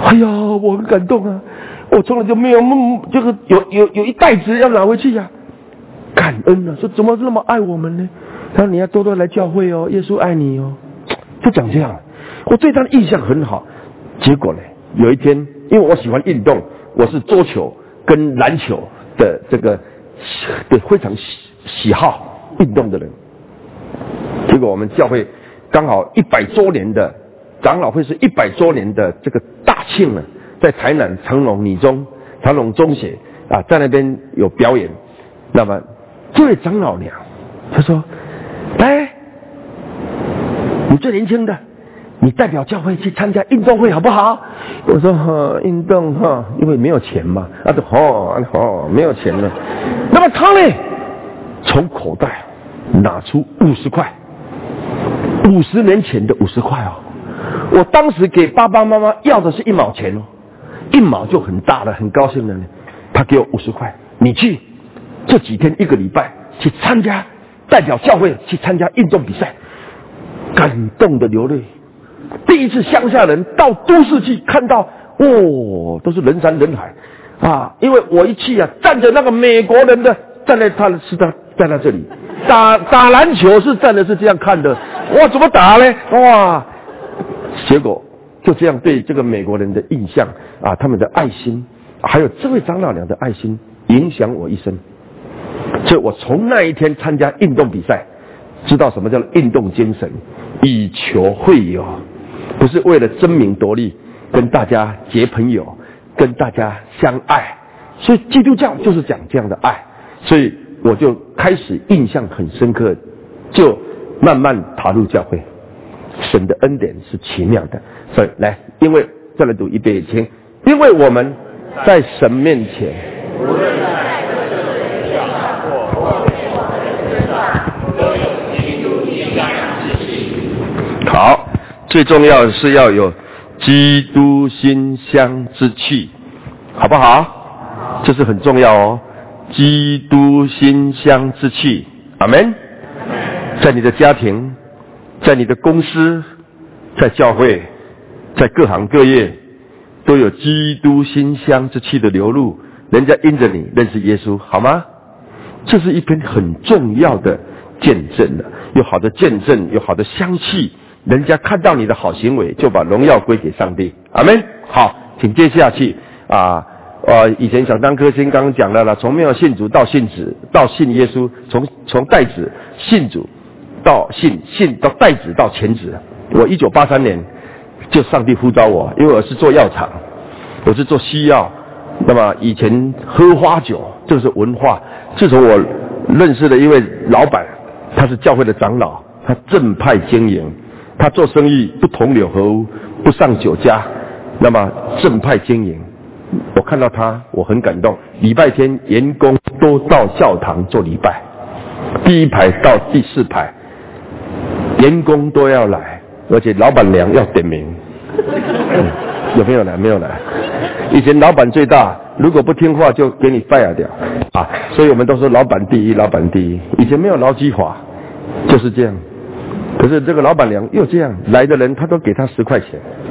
哎呀，我很感动啊！我从来就没有梦，这个有有有一袋子要拿回去呀、啊，感恩啊！说怎么那么爱我们呢？他说你要多多来教会哦，耶稣爱你哦。就讲这样，我对他的印象很好。结果呢，有一天，因为我喜欢运动，我是桌球跟篮球的这个的非常喜喜好运动的人。结果我们教会刚好一百周年的长老会是一百周年的这个大庆呢，在台南长隆女中、长隆中学啊，在那边有表演。那么这位长老娘她说：“来，你最年轻的，你代表教会去参加运动会好不好？”我说：“哈，运动哈，因为没有钱嘛。”他说：“哦哦，没有钱了。”那么他呢，从口袋拿出五十块，五十年前的五十块哦。我当时给爸爸妈妈要的是一毛钱哦，一毛就很大了，很高兴了呢。他给我五十块，你去这几天一个礼拜去参加，代表教会去参加运动比赛，感动的流泪。第一次乡下人到都市去看到，哦，都是人山人海啊！因为我一去啊，站着那个美国人的站在他是他站在这里打打篮球是站的是这样看的，哇，怎么打呢？哇！结果就这样对这个美国人的印象啊，他们的爱心，还有这位长老娘的爱心，影响我一生。所以我从那一天参加运动比赛，知道什么叫运动精神，以球会友，不是为了争名夺利，跟大家结朋友，跟大家相爱。所以基督教就是讲这样的爱，所以我就开始印象很深刻，就慢慢踏入教会。神的恩典是奇妙的，所以来，因为再来读一遍，请，因为我们在神面前，无论在各个人上或或别我们身上，都有基督馨香之气。好，最重要的是要有基督馨香之气，好不好？这是很重要哦，基督馨香之气，阿们。在你的家庭，在你的公司，在教会，在各行各业，都有基督馨香之气的流露，人家因着你认识耶稣，好吗？这是一篇很重要的见证的，有好的见证，有好的香气，人家看到你的好行为，就把荣耀归给上帝，阿们。好，请接下去啊。呃，以前小当科先刚刚讲了了，从没有信主到信子，到信耶稣，从从代子信主到信信到代子到前子。我一九八三年就上帝呼召我，因为我是做药厂，我是做西药。那么以前喝花酒，这是文化。自从我认识了一位老板，他是教会的长老，他正派经营，他做生意不同流合污，不上酒家，那么正派经营。我看到他，我很感动。礼拜天员工都到教堂做礼拜，第一排到第四排，员工都要来，而且老板娘要点名。嗯、有没有来？没有来。以前老板最大，如果不听话就给你 fire 掉啊！所以我们都说老板第一，老板第一。以前没有劳基法，就是这样。可是这个老板娘又这样，来的人他都给他十块钱。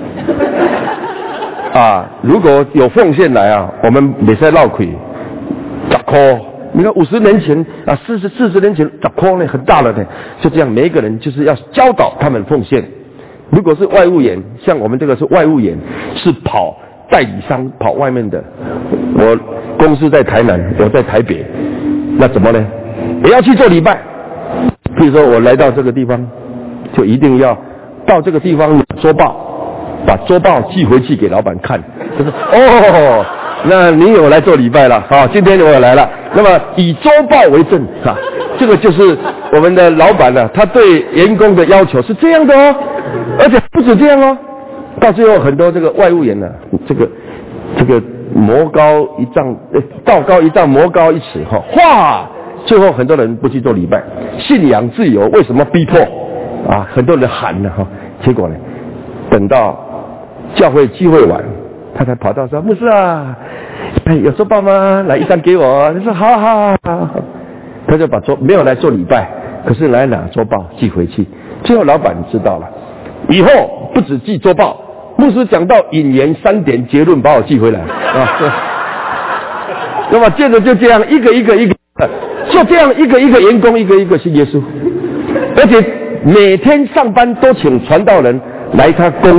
啊，如果有奉献来啊，我们没在闹亏，十块。你看五十年前啊，四十四十年前十块呢，很大了呢。就这样，每一个人就是要教导他们奉献。如果是外务员，像我们这个是外务员，是跑代理商，跑外面的。我公司在台南，我在台北，那怎么呢？也要去做礼拜。比如说我来到这个地方，就一定要到这个地方周报。把周报寄回去给老板看，就是哦，那你有来做礼拜了，好，今天我有来了。那么以周报为证啊，这个就是我们的老板呢、啊，他对员工的要求是这样的哦，而且不止这样哦，到最后很多这个外务员呢、啊，这个这个魔高一丈，道高一丈，魔高一尺哈，哇，最后很多人不去做礼拜，信仰自由为什么逼迫啊？很多人喊呢哈，结果呢，等到教会聚会完，他才跑到说：“牧师啊，哎，有周报吗？来一张给我。”他说：“好好好。”他就把周没有来做礼拜，可是来拿周报寄回去。最后老板知道了，以后不止寄周报， 牧师讲到引言三点结论，把我寄回来啊。那么接着就这样一个一个一个，就这样一个一个员工一个一个信耶稣，而且每天上班都请传道人来他公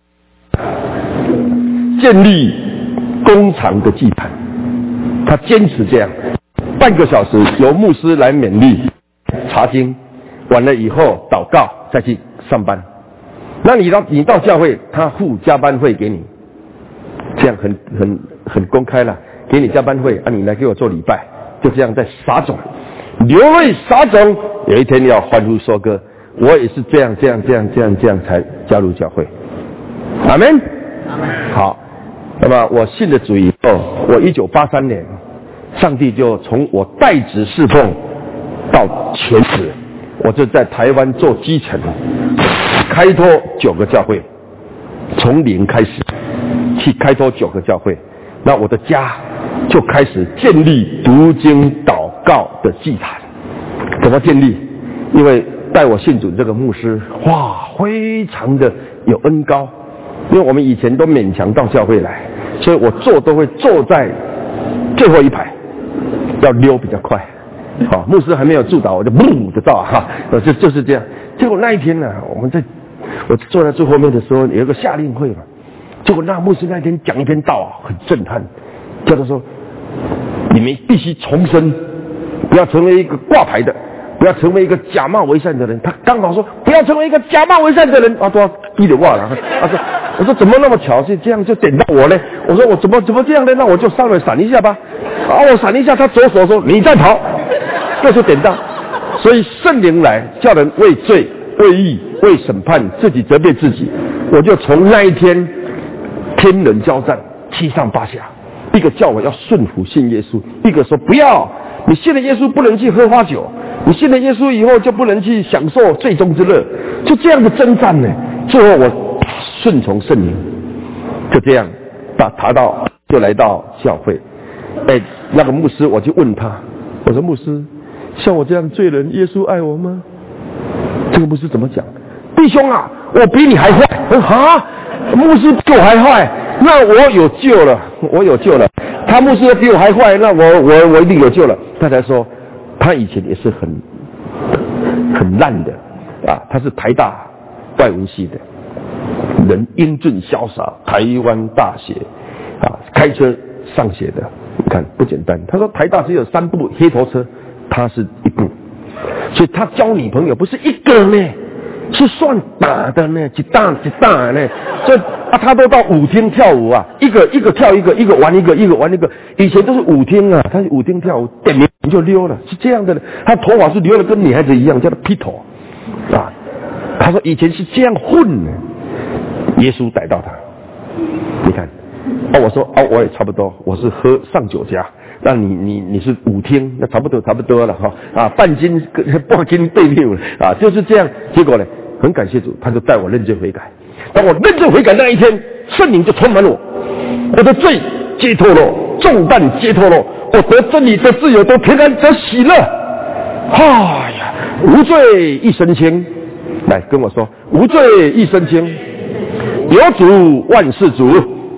建立工厂的祭坛，他坚持这样，半个小时由牧师来勉励查经，完了以后祷告再去上班。那你到你到教会，他付加班费给你，这样很很很公开了，给你加班费啊，你来给我做礼拜，就这样在撒种，流泪撒种。有一天要欢呼说歌，我也是这样这样这样这样这样才加入教会。阿们。好，那么我信了主以后，我一九八三年，上帝就从我代职侍奉到全职，我就在台湾做基层，开拓九个教会，从零开始去开拓九个教会。那我的家就开始建立读经祷告的祭坛。怎么建立？因为带我信主这个牧师，哇，非常的有恩高。因为我们以前都勉强到教会来，所以我坐都会坐在最后一排，要溜比较快。好，牧师还没有祝祷，我就嘣就到哈，就就是这样。结果那一天呢、啊，我们在我坐在最后面的时候，有一个夏令会嘛。结果那牧师那天讲一篇道啊，很震撼，叫他说：你们必须重生，不要成为一个挂牌的，不要成为一个假冒为善的人。他刚好说不要成为一个假冒为善的人啊，都要逼得忘了。他说：我说怎么那么巧，是这样就点到我呢？我说我怎么怎么这样呢？那我就稍微闪一下吧。啊，我闪一下，他左手说你再跑，这就点到。所以圣灵来叫人为罪、为义、为审判，自己责备自己。我就从那一天天人交战，七上八下，一个叫我要顺服信耶稣，一个说不要，你信了耶稣不能去喝花酒，你信了耶稣以后就不能去享受最终之乐，就这样的征战呢。最后我顺从圣灵，就这样把爬到就来到教会。哎，那个牧师我就问他，我说牧师，像我这样罪人，耶稣爱我吗？这个牧师怎么讲？弟兄啊，我比你还坏。啊，牧师比我还坏，那我有救了，我有救了。他牧师比我还坏，那我我我一定有救了。他才说，他以前也是很很烂的啊，他是台大外文系的，人英俊潇洒，台湾大学啊，开车上学的，你看不简单。他说台大只有三部黑头车，他是一部，所以他交女朋友不是一个呢，是算打的呢，几大几大呢。所以啊，他都到舞厅跳舞啊，一个一个跳一个，一个玩一个，一个玩一个。以前都是舞厅啊，他是舞厅跳舞，点名就溜了，是这样的。他头发是留的跟女孩子一样，叫他披头啊。他说以前是这样混的，耶稣逮到他，你看，哦，我说哦，我也差不多，我是喝上酒家，那你你你是舞厅，那差不多差不多了哈啊，半斤半斤对六了啊，就是这样。结果呢，很感谢主，他就带我认罪悔改。当我认罪悔改那一天，圣灵就充满我，我的罪解脱了，重担解脱了，我得真理得自由，得平安得喜乐。哎呀，无罪一身轻。来跟我说，无罪一身轻，有主万事足，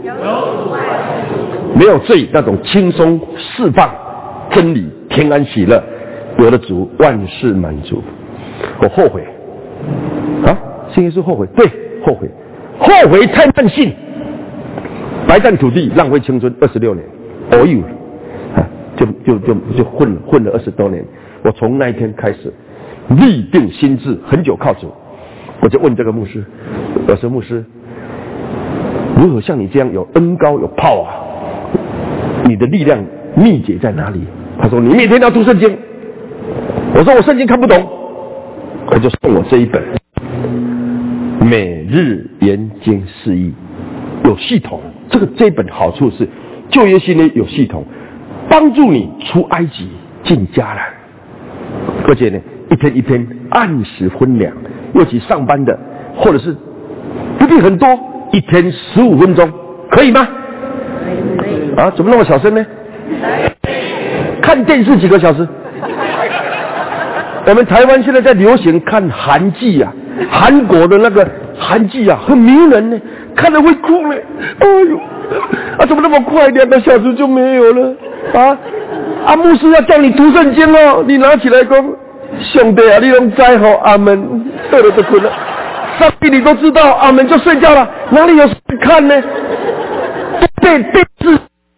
没有罪那种轻松释放，真理平安喜乐，有了主万事满足。我后悔啊，信耶稣后悔，对，后悔，后悔太慢性，白占土地，浪费青春二十六年，哦呦，啊，就就就就混了混了二十多年。我从那一天开始立定心志，很久靠主。我就问这个牧师，我说牧师，如何像你这样有恩高有炮啊？你的力量秘诀在哪里？他说你每天要读圣经。我说我圣经看不懂，他就送我这一本每日研经释义，有系统。这个这一本好处是旧约新约有系统，帮助你出埃及进迦南，而且呢一篇一篇按时分粮。尤其上班的，或者是不必很多，一天十五分钟，可以吗？啊，怎么那么小声呢？看电视几个小时？我们台湾现在在流行看韩剧啊，韩国的那个韩剧啊，很迷人呢。 看了会哭呢。哎呦，啊，怎么那么快，两个小时就没有了？啊，啊，牧师要叫你读圣经哦，你拿起来说，兄弟啊，你拢知好，阿门，对了就困了。上帝你都知道，阿门就睡觉了，哪里有时间看呢？对对是，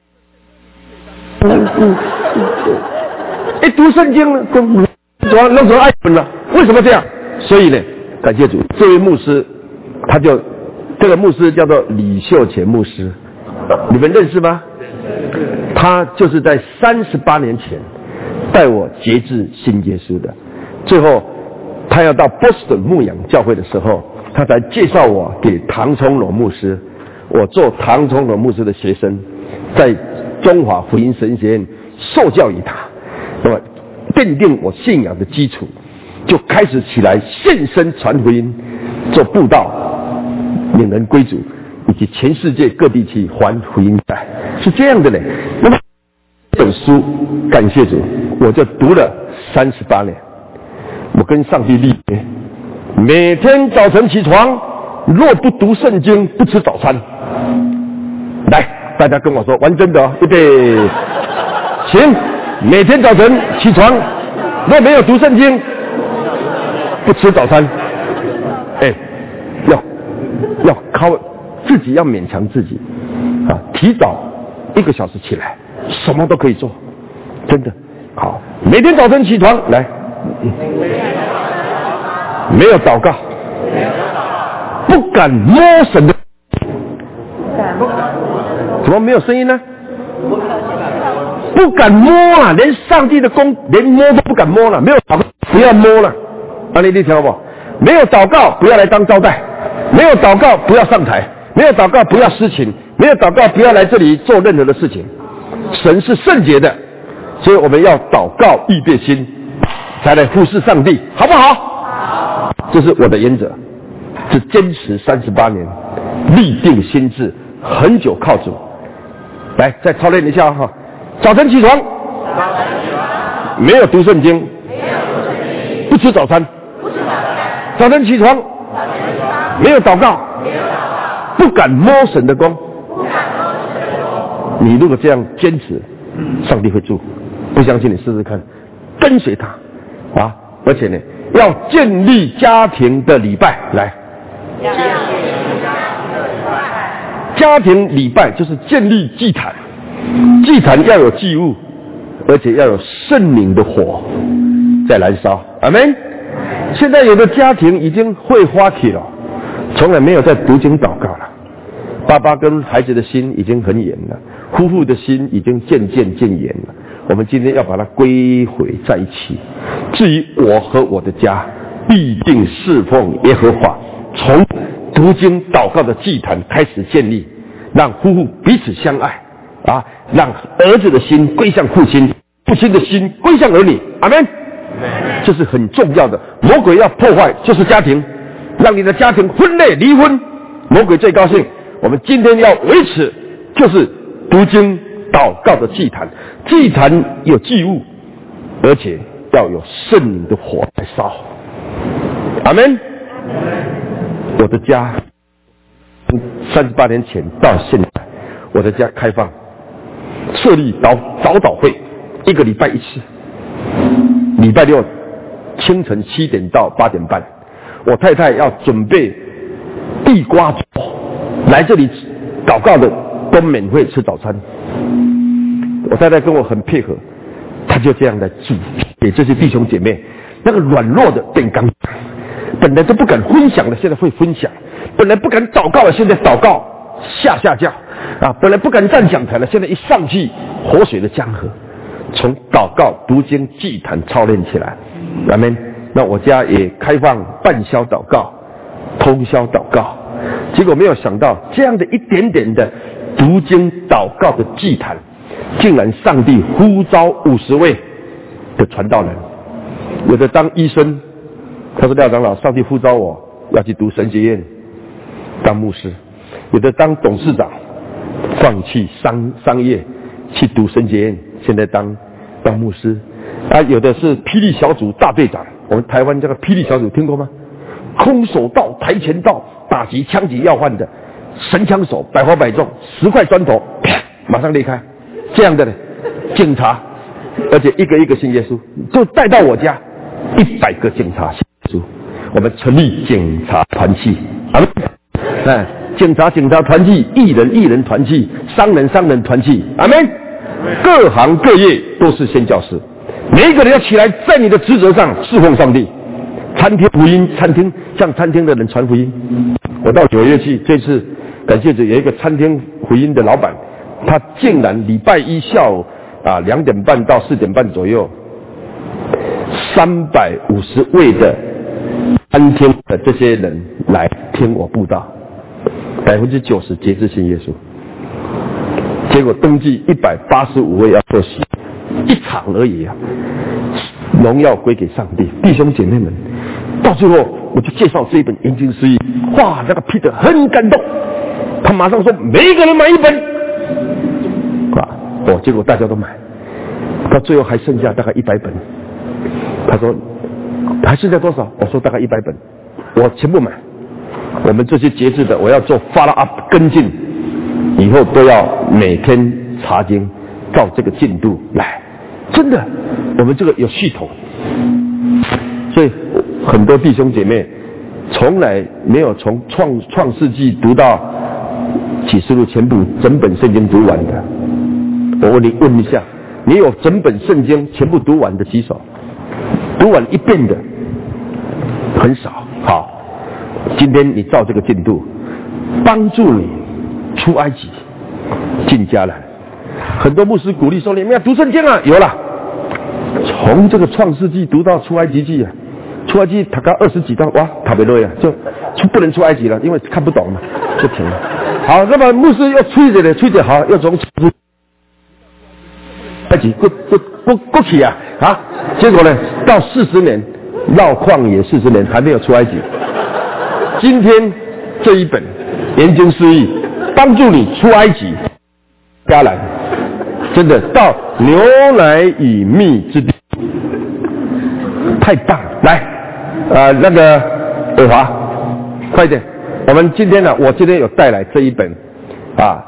嗯嗯嗯，一读圣经了，怎么弄成爱本了？为什么这样？所以呢，感谢主，这位牧师，他就这个牧师叫做李秀全牧师，你们认识吗？他就是在三十八年前带我节制信耶稣的，最后他要到波士顿牧养教会的时候，他才介绍我给唐崇荣牧师。我做唐崇荣牧师的学生，在中华福音神学院受教于他，那么奠定我信仰的基础，就开始起来献身传福音，做布道，领人归主，以及全世界各地去还福音债，是这样的嘞。那么这本书，感谢主，我就读了三十八年。我跟上帝立约，每天早晨起床，若不读圣经，不吃早餐。来，大家跟我说，玩真的哦，预备，行。每天早晨起床，若没有读圣经，不吃早餐。哎，要要靠自己，要勉强自己啊！提早一个小时起来，什么都可以做，真的好。每天早晨起床来，嗯、没有祷告，不敢摸神的，怎么没有声音呢？不敢摸啊，连上帝的功连摸都不敢摸了，没有祷告不要摸了，啊，你你听好不好？没有祷告不要来当招待，没有祷告不要上台，没有祷告不要施情，没有祷告不要来这里做任何的事情。神是圣洁的，所以我们要祷告预备心，才来服侍上帝，好不好？好，这是我的原则，是坚持三十八年，立定心志，很久靠主。来，再操练一下哈。早晨起床，没有读圣经，不吃早餐。早晨起床，没有祷告，不敢摸神的功。你如果这样坚持，上帝会助。不相信你试试看，跟随他啊！而且呢，要建立家庭的礼拜。来，家庭礼拜就是建立祭坛。祭坛要有祭物，而且要有圣灵的火在燃烧。阿们。现在有的家庭已经会花体了，从来没有在读经祷告了。爸爸跟孩子的心已经很严了，夫妇的心已经渐渐渐严了。我们今天要把它归回在一起。至于我和我的家，必定侍奉耶和华，从读经祷告的祭坛开始建立，让夫妇彼此相爱啊，让儿子的心归向父亲，父亲的心归向儿女。阿们。这是很重要的。魔鬼要破坏就是家庭，让你的家庭分裂离婚，魔鬼最高兴。我们今天要维持就是读经祷告的祭坛，祭坛有祭物，而且要有圣灵的火来烧。阿们。我的家三十八年前到现在，我的家开放设立早早祷会，一个礼拜一次，礼拜六清晨七点到八点半，我太太要准备地瓜粥，来这里祷告的都免费吃早餐。我太太跟我很配合，她就这样来煮给这些弟兄姐妹。那个软弱的变刚强，本来都不敢分享的，现在会分享；本来不敢祷告的，现在祷告下下叫啊！本来不敢站讲台的，现在一上去，活水的江河。从祷告、读经、祭坛操练起来，阿们。那我家也开放半宵祷告、通宵祷告。结果没有想到，这样的一点点的读经祷告的祭坛，竟然上帝呼召五十位的传道人。有的当医生，他说廖长老，上帝呼召我要去读神学院当牧师；有的当董事长，放弃商商业去读神学院，现在当当牧师啊；有的是霹雳小组大队长，我们台湾这个霹雳小组听过吗？空手道、跆拳道、打击、枪击要换的， 神枪手，百发百中，十块砖头，啪，马上离开。这样的呢，警察，而且一个一个信耶稣，就带到我家，一百个警察信耶稣。我们成立警察团契，啊，哎，警察警察团契，艺人艺人团契，商人商人团契，阿们。各行各业都是宣教士，每一个人要起来，在你的职责上侍奉上帝。餐厅福音，餐厅向餐厅的人传福音。我到九月去，这次感谢主有一个餐厅福音的老板，他竟然礼拜一下午啊两点半到四点半左右，三百五十位的餐厅的这些人来听我布道，百分之九十节制信耶稣。结果登记一百八十五位要受洗，一场而已啊！荣耀归给上帝，弟兄姐妹们。到最后，我就介绍这一本《言经释义》，哇，那个 Peter 很感动，他马上说每一个人买一本，啊，哦，结果大家都买，到最后还剩下大概一百本。他说还剩下多少？我说大概一百本，我全部买。我们这些节制的，我要做 follow up 跟进，以后都要每天查经，照这个进度来。真的，我们这个有系统，所以很多弟兄姐妹从来没有从创创世纪读到启示录全部整本圣经读完的。我问你问一下，你有整本圣经全部读完的举手？读完一遍的很少。好，今天你照这个进度，帮助你出埃及，进迦南。很多牧师鼓励说你们要读圣经啊，有了，从这个创世纪读到出埃及记啊，出埃及读到二十几章，哇，特别累啊，就出不能出埃及了，因为看不懂嘛，就停了。好，那么牧师又吹着的，吹着好，又从埃及过过过过去啊啊，结果呢，到四十年绕旷野四十年还没有出埃及。今天这一本言经释义，帮助你出埃及。迦南，真的到牛奶与蜜之地，太棒了！来，呃，那个伟华，快一点！我们今天呢，我今天有带来这一本啊，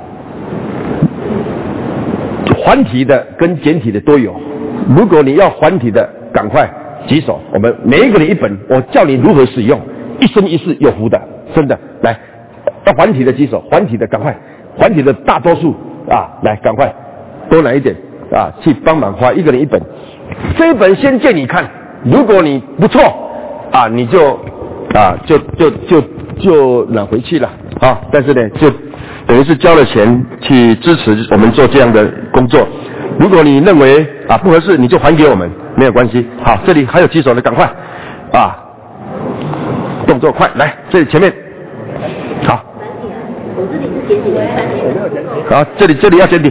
繁体的跟简体的都有。如果你要繁体的，赶快举手，我们每一个人一本，我教你如何使用，一生一世有福的，真的。来，要繁体的举手，繁体的赶快，繁体的大多数。啊，来，赶快多拿一点啊，去帮忙花，一个人一本。这一本先借你看，如果你不错啊，你就啊，就就就就拿回去了啊。但是呢，就等于是交了钱去支持我们做这样的工作。如果你认为啊不合适，你就还给我们，没有关系。好，这里还有举手的，赶快啊，动作快，来，这里前面，好。 我这里是简体的， 好，这里这里要简体。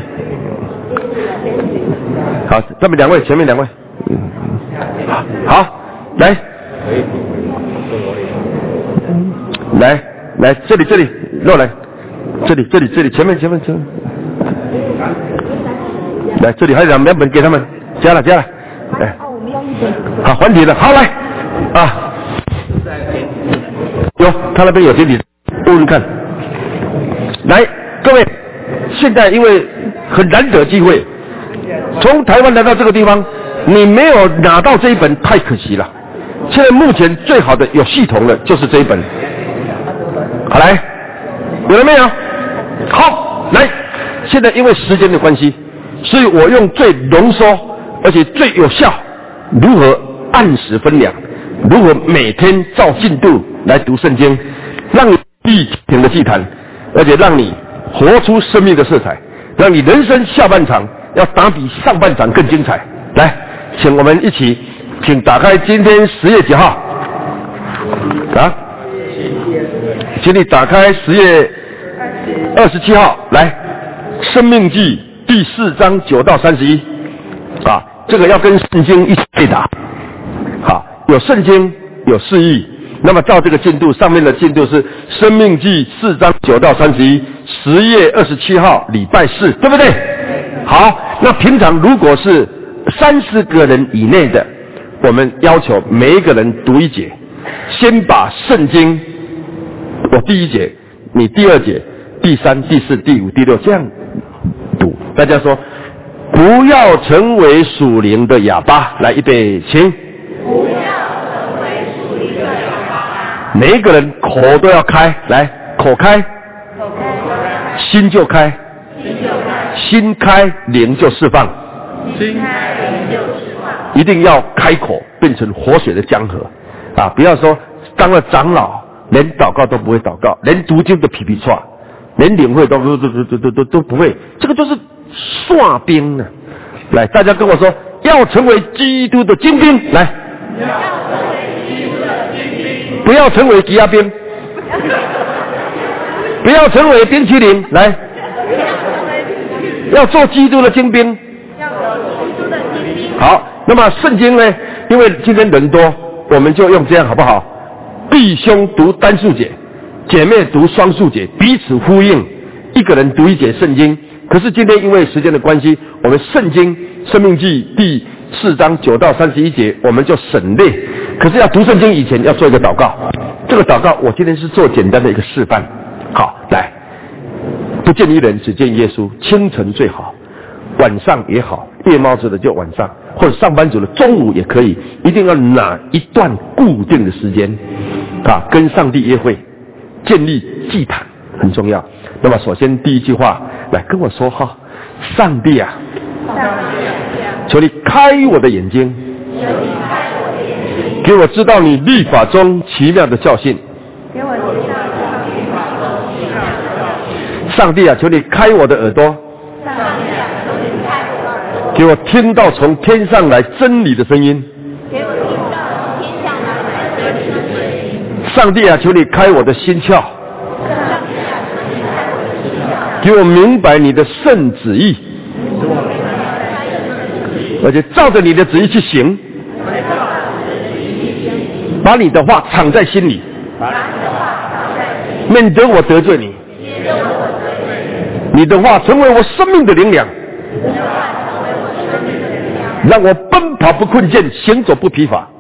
好，这边两位，前面两位。嗯，好，来，来来，这里这里，落来，这里这里这里，前面前面前面。来，这里还有两两本给他们，加了加了，来，好，还体的，好来，啊，有，他那边有简体，问问看。来，各位，现在因为很难得机会，从台湾来到这个地方，你没有拿到这一本太可惜了。现在目前最好的有系统的就是这一本。好，来，有了没有？好，来，现在因为时间的关系，所以我用最浓缩而且最有效，如何按时分粮，如何每天照进度来读圣经，让你疫情的祭坛。而且让你活出生命的色彩，让你人生下半场要打比上半场更精彩。来，请我们一起，请打开今天十月几号啊？请你打开十月二十七号，来，《生命记》第四章九到三十一啊，这个要跟圣经一起对答。好，有圣经，有释义。那么照这个进度，上面的进度是《生命记》四章九到三十一，十月二十七号礼拜四，对不对？好，那平常如果是三十个人以内的，我们要求每一个人读一节，先把圣经，我第一节你第二节、第三、第四、第五、第六这样读。大家说，不要成为属灵的哑巴。来，预备，请。 不要成为属灵的哑巴。 每一个人口都要开，来，口开， 口开， 心就开， 心就开， 心开，灵就释放。 心开，灵就释放。 一定要开口，变成活水的江河啊！不要说当了长老，连祷告都不会祷告，连读经都皮皮唰，连领会都都都都都都都不会，这个就是耍兵呢。来，大家跟我说，要成为基督的精兵，来， 要成为基督的精兵， 不要成为吉亚兵，不要成为冰淇淋，来，要做基督的精兵。 要做基督的精兵。 好，那么圣经呢？因为今天人多，我们就用这样好不好？弟兄读单数节，姐妹读双数节，彼此呼应，一个人读一节圣经。可是今天因为时间的关系，我们圣经申命记第四章九到三十一节我们就省略。可是要读圣经以前要做一个祷告，这个祷告我今天是做简单的一个示范。好，来，不见一人，只见耶稣。清晨最好，晚上也好，夜猫子的就晚上，或者上班族的中午也可以，一定要拿一段固定的时间啊，跟上帝约会，建立祭坛很重要。那么首先第一句话，来跟我说哈，上帝啊，求你开我的眼睛，给我知道你律法中奇妙的教训。上帝啊，求你开我的耳朵，给我听到从天上来真理的声音。上帝啊，求你开我的心窍，给我明白你的圣旨意，而且照着你的旨意去行，把你的话藏在心里，免得我得罪你。你的话成为我生命的灵粮，让我奔跑不困倦，行走不疲乏。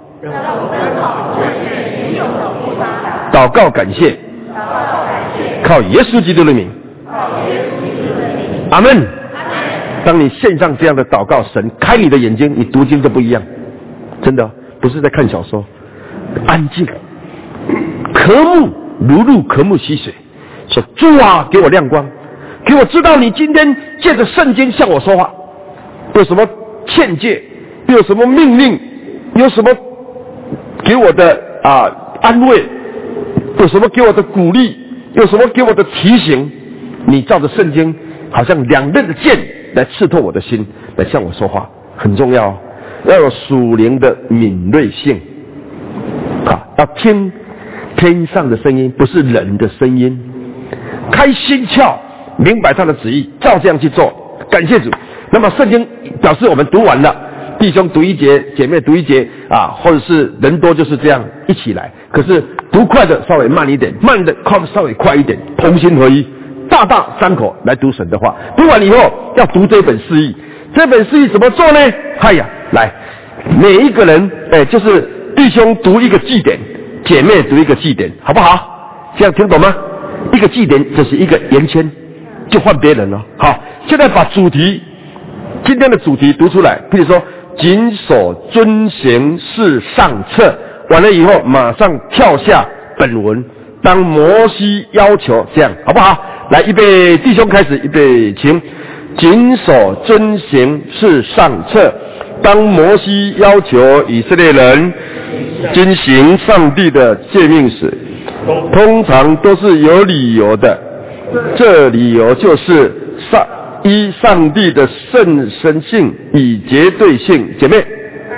祷告感谢，靠耶稣基督的名，阿们。当你献上这样的祷告，神开你的眼睛，你读经都不一样，真的不是在看小说，安静，渴慕如入渴慕溪水，说主啊，给我亮光，给我知道你今天借着圣经向我说话，有什么劝诫，有什么命令，有什么给我的啊安慰，有什么给我的鼓励，有什么给我的提醒，你照着圣经好像两刃的剑来刺透我的心，来向我说话，很重要，要有属灵的敏锐性啊，要听天上的声音，不是人的声音，开心窍，明白他的旨意，照这样去做。感谢主。那么圣经表示我们读完了，弟兄读一节，姐妹读一节啊，或者是人多就是这样一起来。可是读快的稍微慢一点，慢的快稍微快一点，同心合一，大大三口来读神的话。读完以后要读这本释义，这本释义怎么做呢？哎呀，来，每一个人哎，就是弟兄读一个祭典，姐妹读一个祭典，好不好？这样听懂吗？一个祭典就是一个圆圈，就换别人了。好，现在把主题，今天的主题读出来。譬如说，谨守遵行是上策，完了以后马上跳下本文，当摩西要求，这样好不好？来，预备，弟兄开始，预备，请。谨守遵行是上策，当摩西要求以色列人遵行上帝的诫命时，通常都是有理由的。这理由就是上依上帝的圣神性以绝对性。姐妹，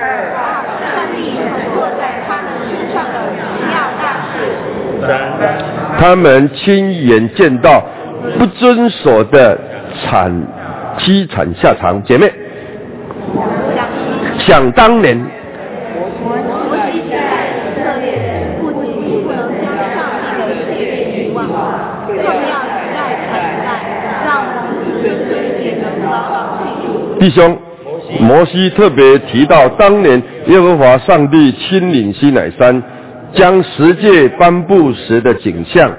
他们亲眼见到不遵守的惨凄惨下场。姐妹，想当年弟兄，摩西特别提到当年耶和华上帝亲临西乃山，将十诫颁布时的景象，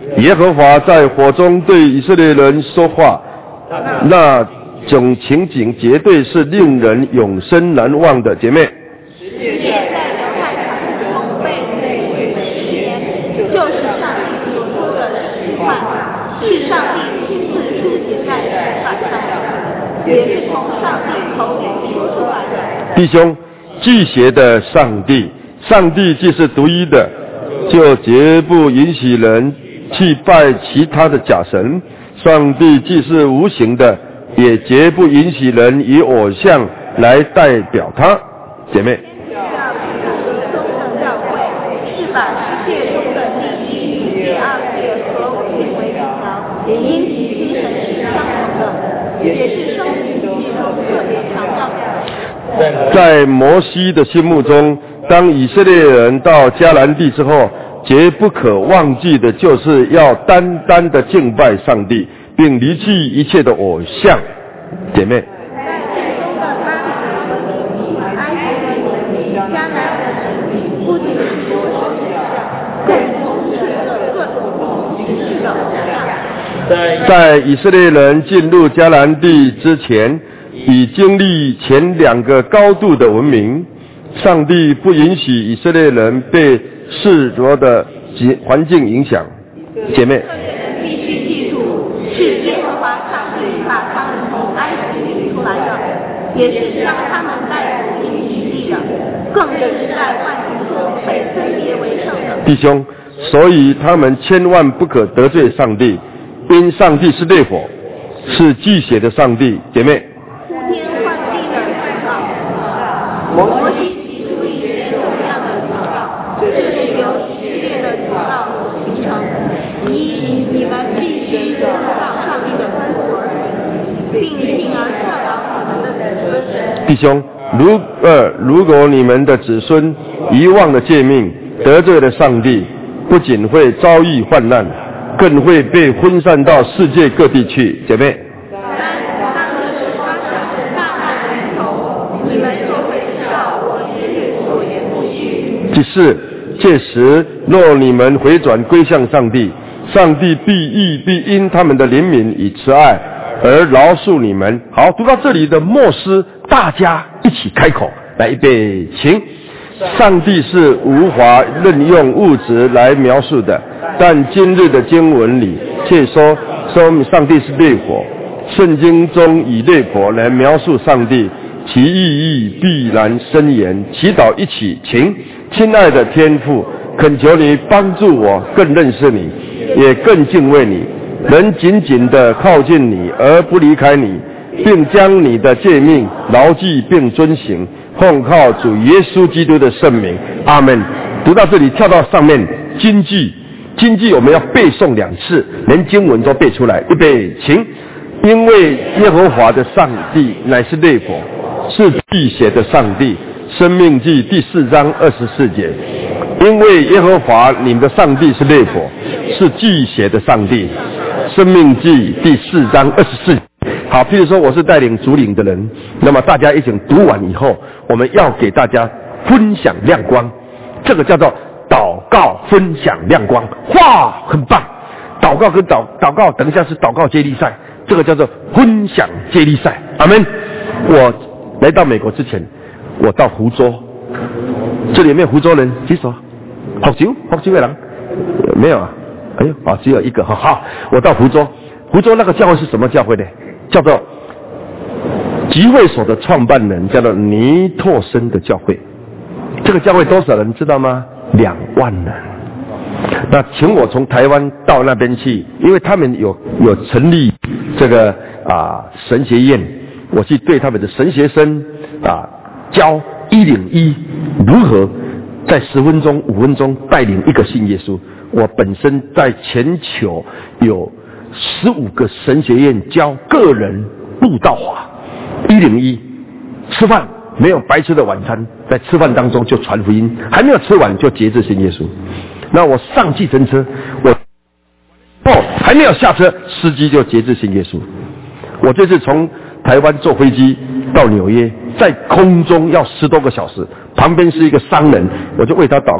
耶和华在火中对以色列人说话，那种情景绝对是令人永生难忘的，姐妹。 世界在犹太传中被称为誓言，就是上帝所说的实话，是上帝亲自书写在石板上的，也是从上帝口里说出来的。 弟兄，祭邪的上帝，上帝既是独一的，就绝不允许人去拜其他的假神；上帝既是无形的，也绝不允许人以偶像来代表他。姐妹， 中正教会是把世界中的第一与第二界合并为一条，也因其精神是相同的，也是圣经中特别强调的。 在摩西的心目中，当以色列人到迦南地之后，绝不可忘记的就是要单单的敬拜上帝，并离弃一切的偶像。姐妹， 在最终的巴比伦埃及的迦南的神明，不仅是多神像，更充斥着各种不同形式的偶像。 在以色列人进入迦南地之前，已经历前两个高度的文明。上帝不允许以色列人被世俗的环境影响。姐妹， 必须记住，是耶和华上帝把他们从埃及领出来的，也是将他们带入应许地的，更是在万民中被分别为圣的。 弟兄，所以他们千万不可得罪上帝，因上帝是烈火，是祭血的上帝。姐妹， 呼天唤地的祷告，摩西提出一些重要的祷告，这是由一系列的祷告所形成。一，你们必须遵照上帝的吩咐而行，并进而教导你们的子孙。 弟兄，如二，如果你们的子孙遗忘了诫命，得罪了上帝，不仅会遭遇患难，更会被分散到世界各地去。姐妹， 三，当这事发生大难的临头，你们就会知道我今日所言不虚。 第四，届时若你们回转归向上帝，上帝必亦必因他们的怜悯与慈爱而饶恕你们。好，读到这里的末诗，大家一起开口来，预备，请。上帝是无法任用物质来描述的，但今日的经文里却说说上帝是烈火。圣经中以烈火来描述上帝，其意义必然深远。祈祷一起，请。亲爱的天父，恳求你帮助我更认识你，也更敬畏你，能紧紧地靠近你而不离开你，并将你的诫命牢记并遵行，奉靠主耶稣基督的圣名，阿们。读到这里，跳到上面，金句，金句我们要背诵两次，连经文都背出来，预备，请。因为耶和华的上帝乃是烈火，是祭血的上帝。申命记第四章二十四节，因为耶和华你们的上帝是烈火，是祭血的上帝。申命记第四章二十四节。好，譬如说我是带领主领的人，那么大家一起读完以后，我们要给大家分享亮光，这个叫做祷告分享亮光。哇，很棒！祷告跟祷祷告，等一下是祷告接力赛，这个叫做分享接力赛。阿们。我来到美国之前，我到湖州，这里有没有湖州人？举手。福州，福州的人没有啊？哎呦，啊，只有一个。好好，我到湖州，湖州那个教会是什么教会呢？叫做集会所的创办人叫做尼托森的教会。这个教会多少人知道吗？两万人。那请我从台湾到那边去，因为他们有有成立这个啊神学院，我去对他们的神学生啊教一零一如何在十分钟五分钟带领一个信耶稣。我本身在全球有十五个神学院教个人布道法，一零一吃饭没有白吃的晚餐，在吃饭当中就传福音，还没有吃完就节制信耶稣。那我上计程车，我哦还没有下车，司机就节制信耶稣。我这次从台湾坐飞机到纽约，在空中要十多个小时，旁边是一个商人，我就为他祷告，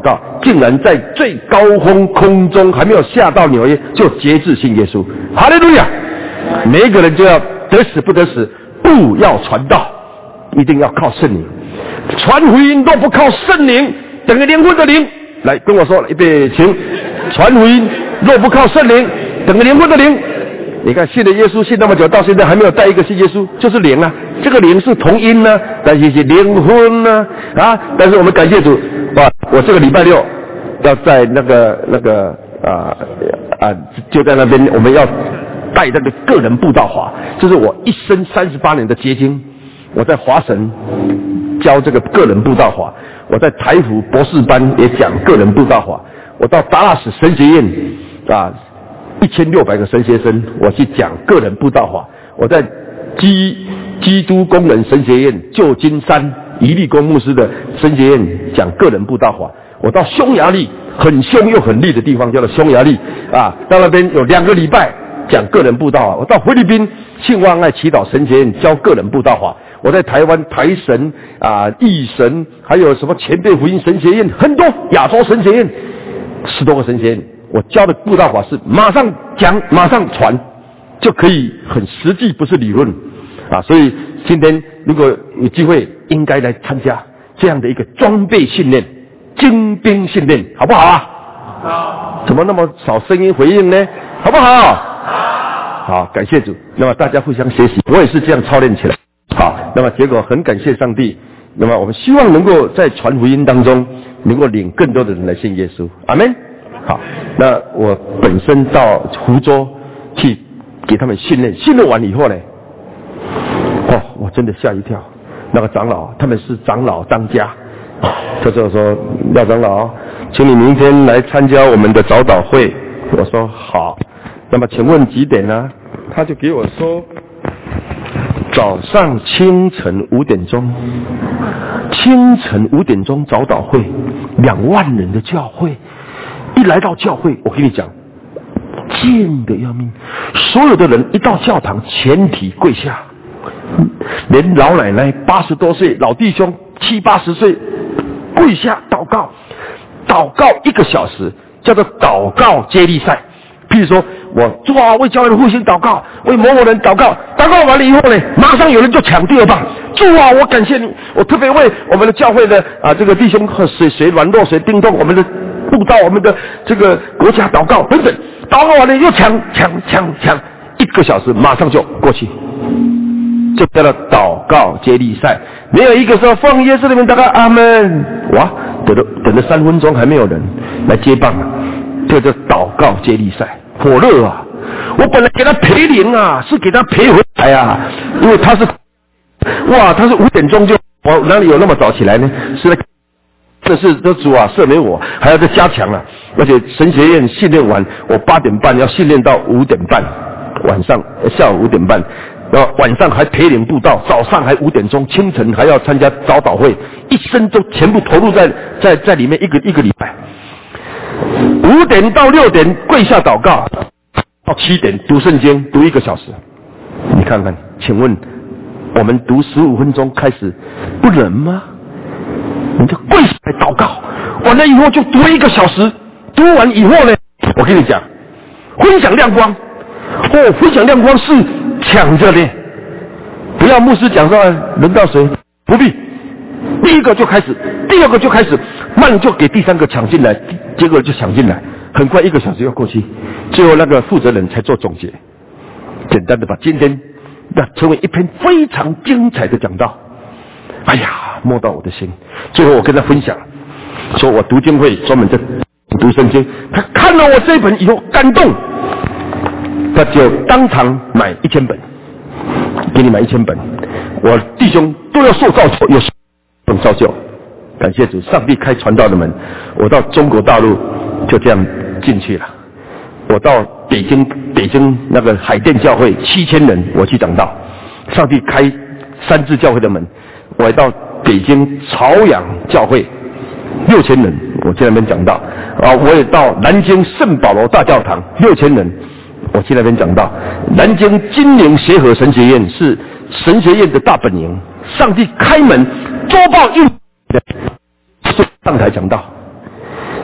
竟然在最高峰空中还没有下到纽约就决志信耶稣。哈利路亚！每一个人就要得死不得死，不要传道，一定要靠圣灵。传福音都不靠圣灵，等个灵魂的灵来跟我说，预备请。传福音若不靠圣灵，等个灵魂的灵。你看信了耶稣信那么久，到现在还没有带一个信耶稣，就是灵啊。这个灵是同音呢、啊，但是是灵魂呢 啊, 啊。但是我们感谢主，哇！我这个礼拜六要在那个那个啊啊，就在那边我们要带那个个人布道法，这是我一生三十八年的结晶。我在华神教这个个人布道法，我在台福博士班也讲个人布道法，我到达拉斯神学院啊。一千六百个神学生，我去讲个人布道法。我在基基督工人神学院旧金山一利公牧师的神学院讲个人布道法。我到匈牙利很凶又很利的地方，叫做匈牙利啊，到那边有两个礼拜讲个人布道法。我到菲律宾信望爱祈祷神学院教个人布道法。我在台湾台神啊、义神，还有什么前辈福音神学院，很多亚洲神学院，十多个神学院。我教的布道法是马上讲马上传，就可以很实际，不是理论啊。所以今天如果有机会，应该来参加这样的一个装备训练、精兵训练，好不好啊？好。怎么那么少声音回应呢？好不好？好。好，感谢主。那么大家互相学习，我也是这样操练起来。好，那么结果很感谢上帝。那么我们希望能够在传福音当中，能够领更多的人来信耶稣。阿们。好，那我本身到湖州去给他们训练，训练完以后呢，哦，我真的吓一跳。那个长老，他们是长老当家，他就说廖长老，请你明天来参加我们的早祷会。我说好，那么请问几点呢？他就给我说早上清晨五点钟，清晨五点钟早祷会，两万人的教会。一来到教会，我跟你讲，静得要命，所有的人一到教堂全体跪下，连老奶奶八十多岁，老弟兄七八十岁跪下祷告，祷告一个小时，叫做祷告接力赛。譬如说我主啊为教会的复兴祷告，为某某人祷告，祷告完了以后呢，马上有人就抢第二棒，主啊我感谢你，我特别为我们的教会的啊这个弟兄和谁谁软弱谁叮咚我们的布道我们的这个国家祷告等等，祷告完了又抢抢抢抢，一个小时马上就过去，就叫了祷告接力赛。没有一个说奉耶稣的名祷告阿门，哇，等了等了三分钟还没有人来接棒啊，这叫祷告接力赛，火热啊！我本来给他赔零啊，是给他赔回来啊，因为他是哇，他是五点钟就，我哪里有那么早起来呢？是来。这是这主啊，赦免我，还要再加强了。而且神学院训练完，我八点半要训练到五点半，晚上下午五点半，然后晚上还陪领布道，早上还五点钟，清晨还要参加早祷会，一生都全部投入在在在里面一个一个礼拜。五点到六点跪下祷告，到七点读圣经，读一个小时。你看看，请问我们读十五分钟开始，不冷吗？你就跪下来祷告，完了以后就读一个小时，读完以后呢，我跟你讲，分享亮光，哦，分享亮光是抢着的，不要牧师讲说轮到谁，不必，第一个就开始，第二个就开始，慢就给第三个抢进来，结果就抢进来，很快一个小时要过去，最后那个负责人才做总结，简单的把今天要成为一篇非常精彩的讲道。哎呀，摸到我的心。最后我跟他分享，说我读经会专门在读圣经。他看了我这一本以后感动，他就当场买一千本，给你买一千本。我弟兄都要受造就，有受造就。感谢主，上帝开传道的门。我到中国大陆就这样进去了。我到北京，北京那个海淀教会七千人，我去讲道。上帝开三支教会的门。我还到北京朝阳教会六千人，我去那边讲道啊。我也到南京圣保罗大教堂六千人，我去那边讲道。南京金陵协和神学院是神学院的大本营，上帝开门周报印上台讲道。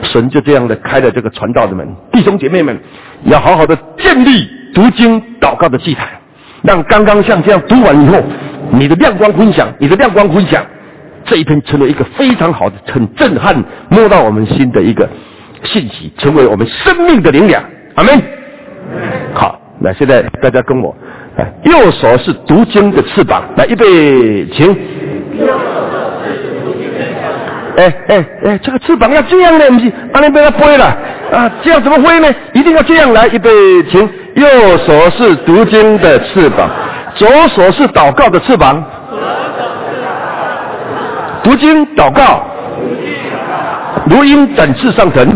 神就这样的开了这个传道的门。弟兄姐妹们，要好好的建立读经祷告的祭坛，让刚刚像这样读完以后，你的亮光分享，你的亮光分享，这一篇成为一个非常好的、很震撼、摸到我们心的一个信息，成为我们生命的灵粮。阿们。好，那现在大家跟我，右手是读经的翅膀，来预备，请。哎哎哎，这个翅膀要这样呢，不是阿那被它飞了啊？这样怎么飞呢？一定要这样来，预备，请。右手是读经的翅膀，左手是祷告的翅膀。读经祷告，如鹰展翅上腾，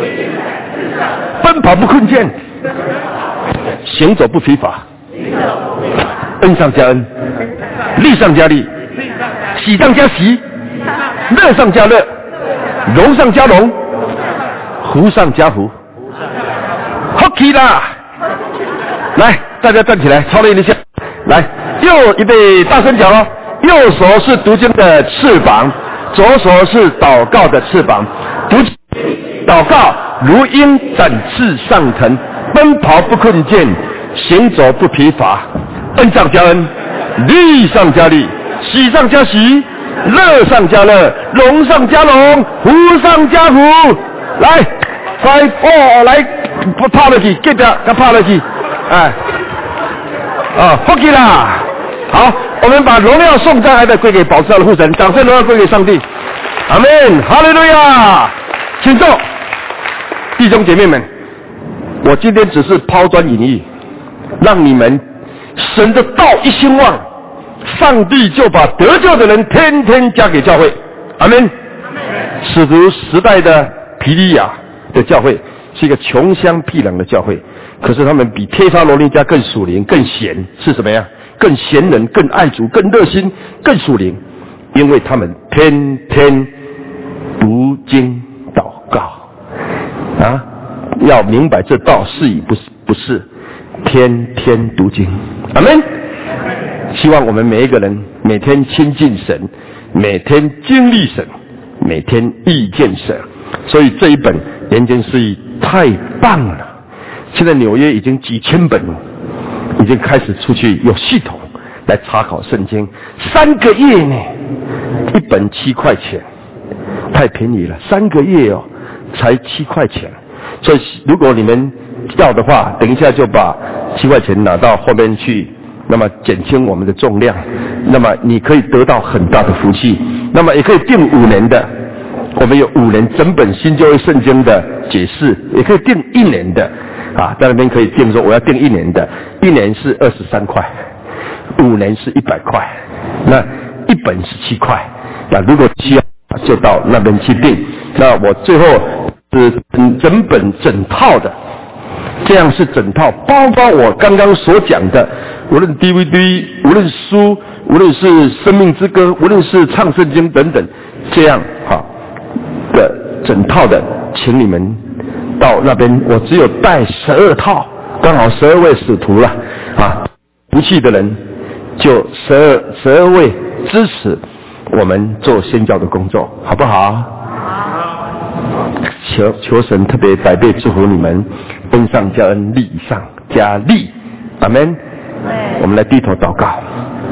奔跑不困倦，行走不疲乏，恩上加恩，利上加利，喜上加喜，乐上加乐，荣上加荣，福上加福。好起啦！来，大家站起来，操练一下。来，右预备，大声讲哦。右手是读经的翅膀，左手是祷告的翅膀。读祷告如鹰展翅上腾，奔跑不困倦，行走不疲乏。恩上加恩，利上加利，喜上加喜，乐上加乐，荣上加荣，福上加福。来，快哦，来，不跑了去，这边他跑了去，哎，啊，不给啦。好，我们把荣耀颂赞还得归给宝座的父神，掌声荣耀归给上帝。阿们，哈利路亚！请坐，弟兄姐妹们，我今天只是抛砖引玉，让你们神的道一兴旺，上帝就把得救的人天天加给教会。阿们。使徒时代的庇利亚的教会是一个穷乡僻壤的教会，可是他们比帖撒罗尼迦更属灵、更贤，是什么呀？更贤人、更爱主、更热心、更属灵，因为他们天天读经祷告啊！要明白这道是与不是，不是天天读经。阿们。希望我们每一个人每天亲近神，每天经历神，每天遇见神。所以这一本人间释义太棒了！现在纽约已经几千本了。已经开始出去有系统来查考圣经，三个月呢，一本七块钱，太便宜了，三个月哦，才七块钱。所以如果你们要的话，等一下就把七块钱拿到后面去，那么减轻我们的重量，那么你可以得到很大的福气。那么也可以订五年的，我们有五年整本新旧约圣经的解释，也可以订一年的。啊，在那边可以订说我要订一年的，一年是二十三块，五年是一百块，那一本是七块。那如果需要就到那边去订。那我最后是整本整套的，这样是整套，包括我刚刚所讲的，无论 D V D， 无论书，无论是生命之歌，无论是唱圣经等等，这样哈的整套的，请你们。到那边我只有带十二套，刚好十二位使徒了啊！不去的人就十二十二位支持我们做宣教的工作，好不好？好。求求神特别百倍祝福你们，恩上加恩，利上加利，阿们。我们来低头祷告。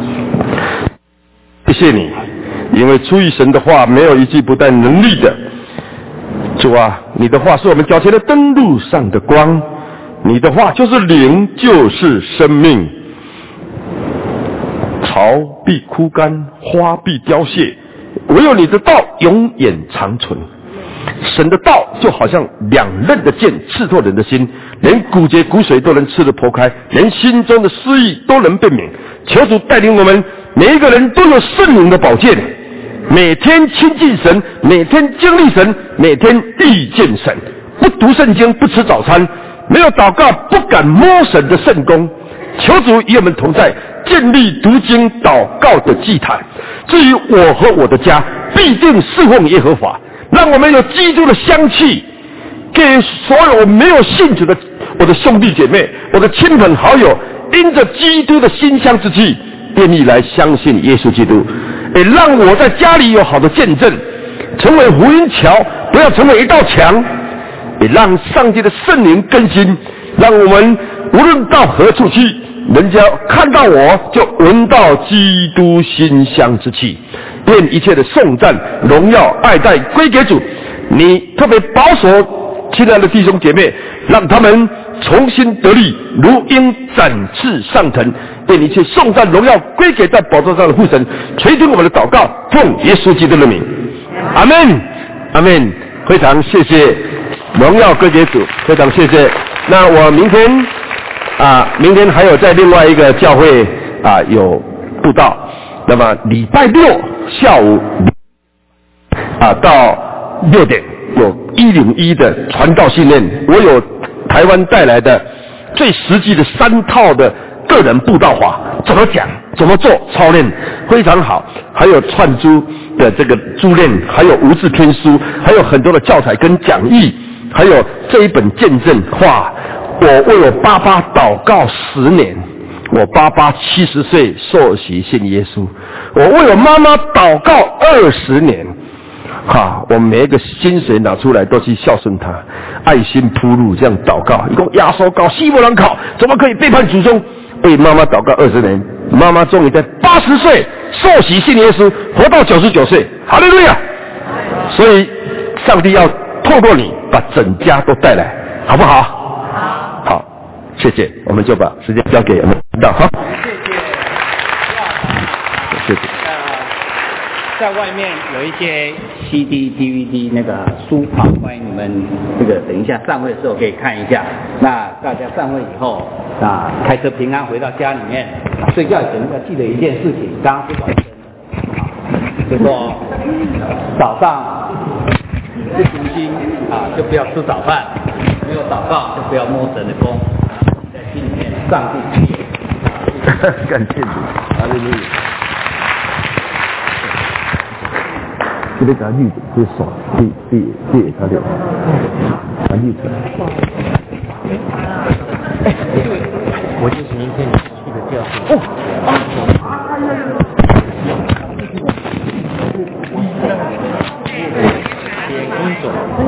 谢谢你，因为出于神的话，没有一句不带能力的。主啊，你的话是我们脚前的灯，路上的光，你的话就是灵，就是生命。草必枯干，花必凋谢，唯有你的道永远长存。神的道就好像两刃的剑，刺透人的心，连骨节骨髓都能吃得剖开，连心中的私意都能辨明。求主带领我们每一个人都有圣灵的宝剑，每天亲近神，每天经历神，每天遇见神。不读圣经，不吃早餐，没有祷告，不敢摸神的圣功。求主与我们同在，建立读经祷告的祭坛。至于我和我的家，必定侍奉耶和华。让我们有基督的香气，给所有没有信主的我的兄弟姐妹，我的亲朋好友，因着基督的馨香之气，愿意来相信耶稣基督。也让我在家里有好的见证，成为福音桥，不不要成为一道墙，也让上帝的圣灵更新，让我们无论到何处去，人家看到我就闻到基督馨香之气。愿一切的颂赞、荣耀、爱戴归给主。你特别保守亲爱的弟兄姐妹，让他们重新得力，如鹰展翅上腾。愿一切颂赞、荣耀归给在宝座上的父神。垂听我们的祷告，奉耶稣基督的名，阿们，阿们。非常谢谢，荣耀归给主，非常谢谢。那我明天啊，明天还有在另外一个教会啊有布道。那么礼拜六下午啊到六点有一零一的传道训练，我有台湾带来的最实际的三套的个人布道法，怎么讲，怎么做操练，非常好。还有串珠的这个珠链，还有无字天书，还有很多的教材跟讲义，还有这一本见证。哇！我为我爸爸祷告十年，我爸爸七十岁受洗信耶稣，我为我妈妈祷告二十年。哈，我每一个薪水拿出来都去孝顺他，爱心铺路这样祷告。一共压缩高，希伯兰考，怎么可以背叛祖宗？为妈妈祷告二十年，妈妈终于在八十岁受洗信耶稣，活到九十九岁，哈利路亚！所以上帝要透过你把整家都带来，好不好？好，谢谢，我们就把时间交给我们领导，好，谢谢。谢谢。 在外面有一些 C D、D V D 那个书好，欢迎你们这个等一下散会的时候可以看一下。那大家散会以后啊，开车平安回到家里面，睡觉前要记得一件事情，刚刚不管就说早上不读经啊，就不要吃早饭；没有祷告，就不要摸神的功。在心里面，上帝感谢主，哈利路亚。这边给他绿的，这手递递递他的，把绿出来。哎，我就是明天去的教室。哦，啊！别工作。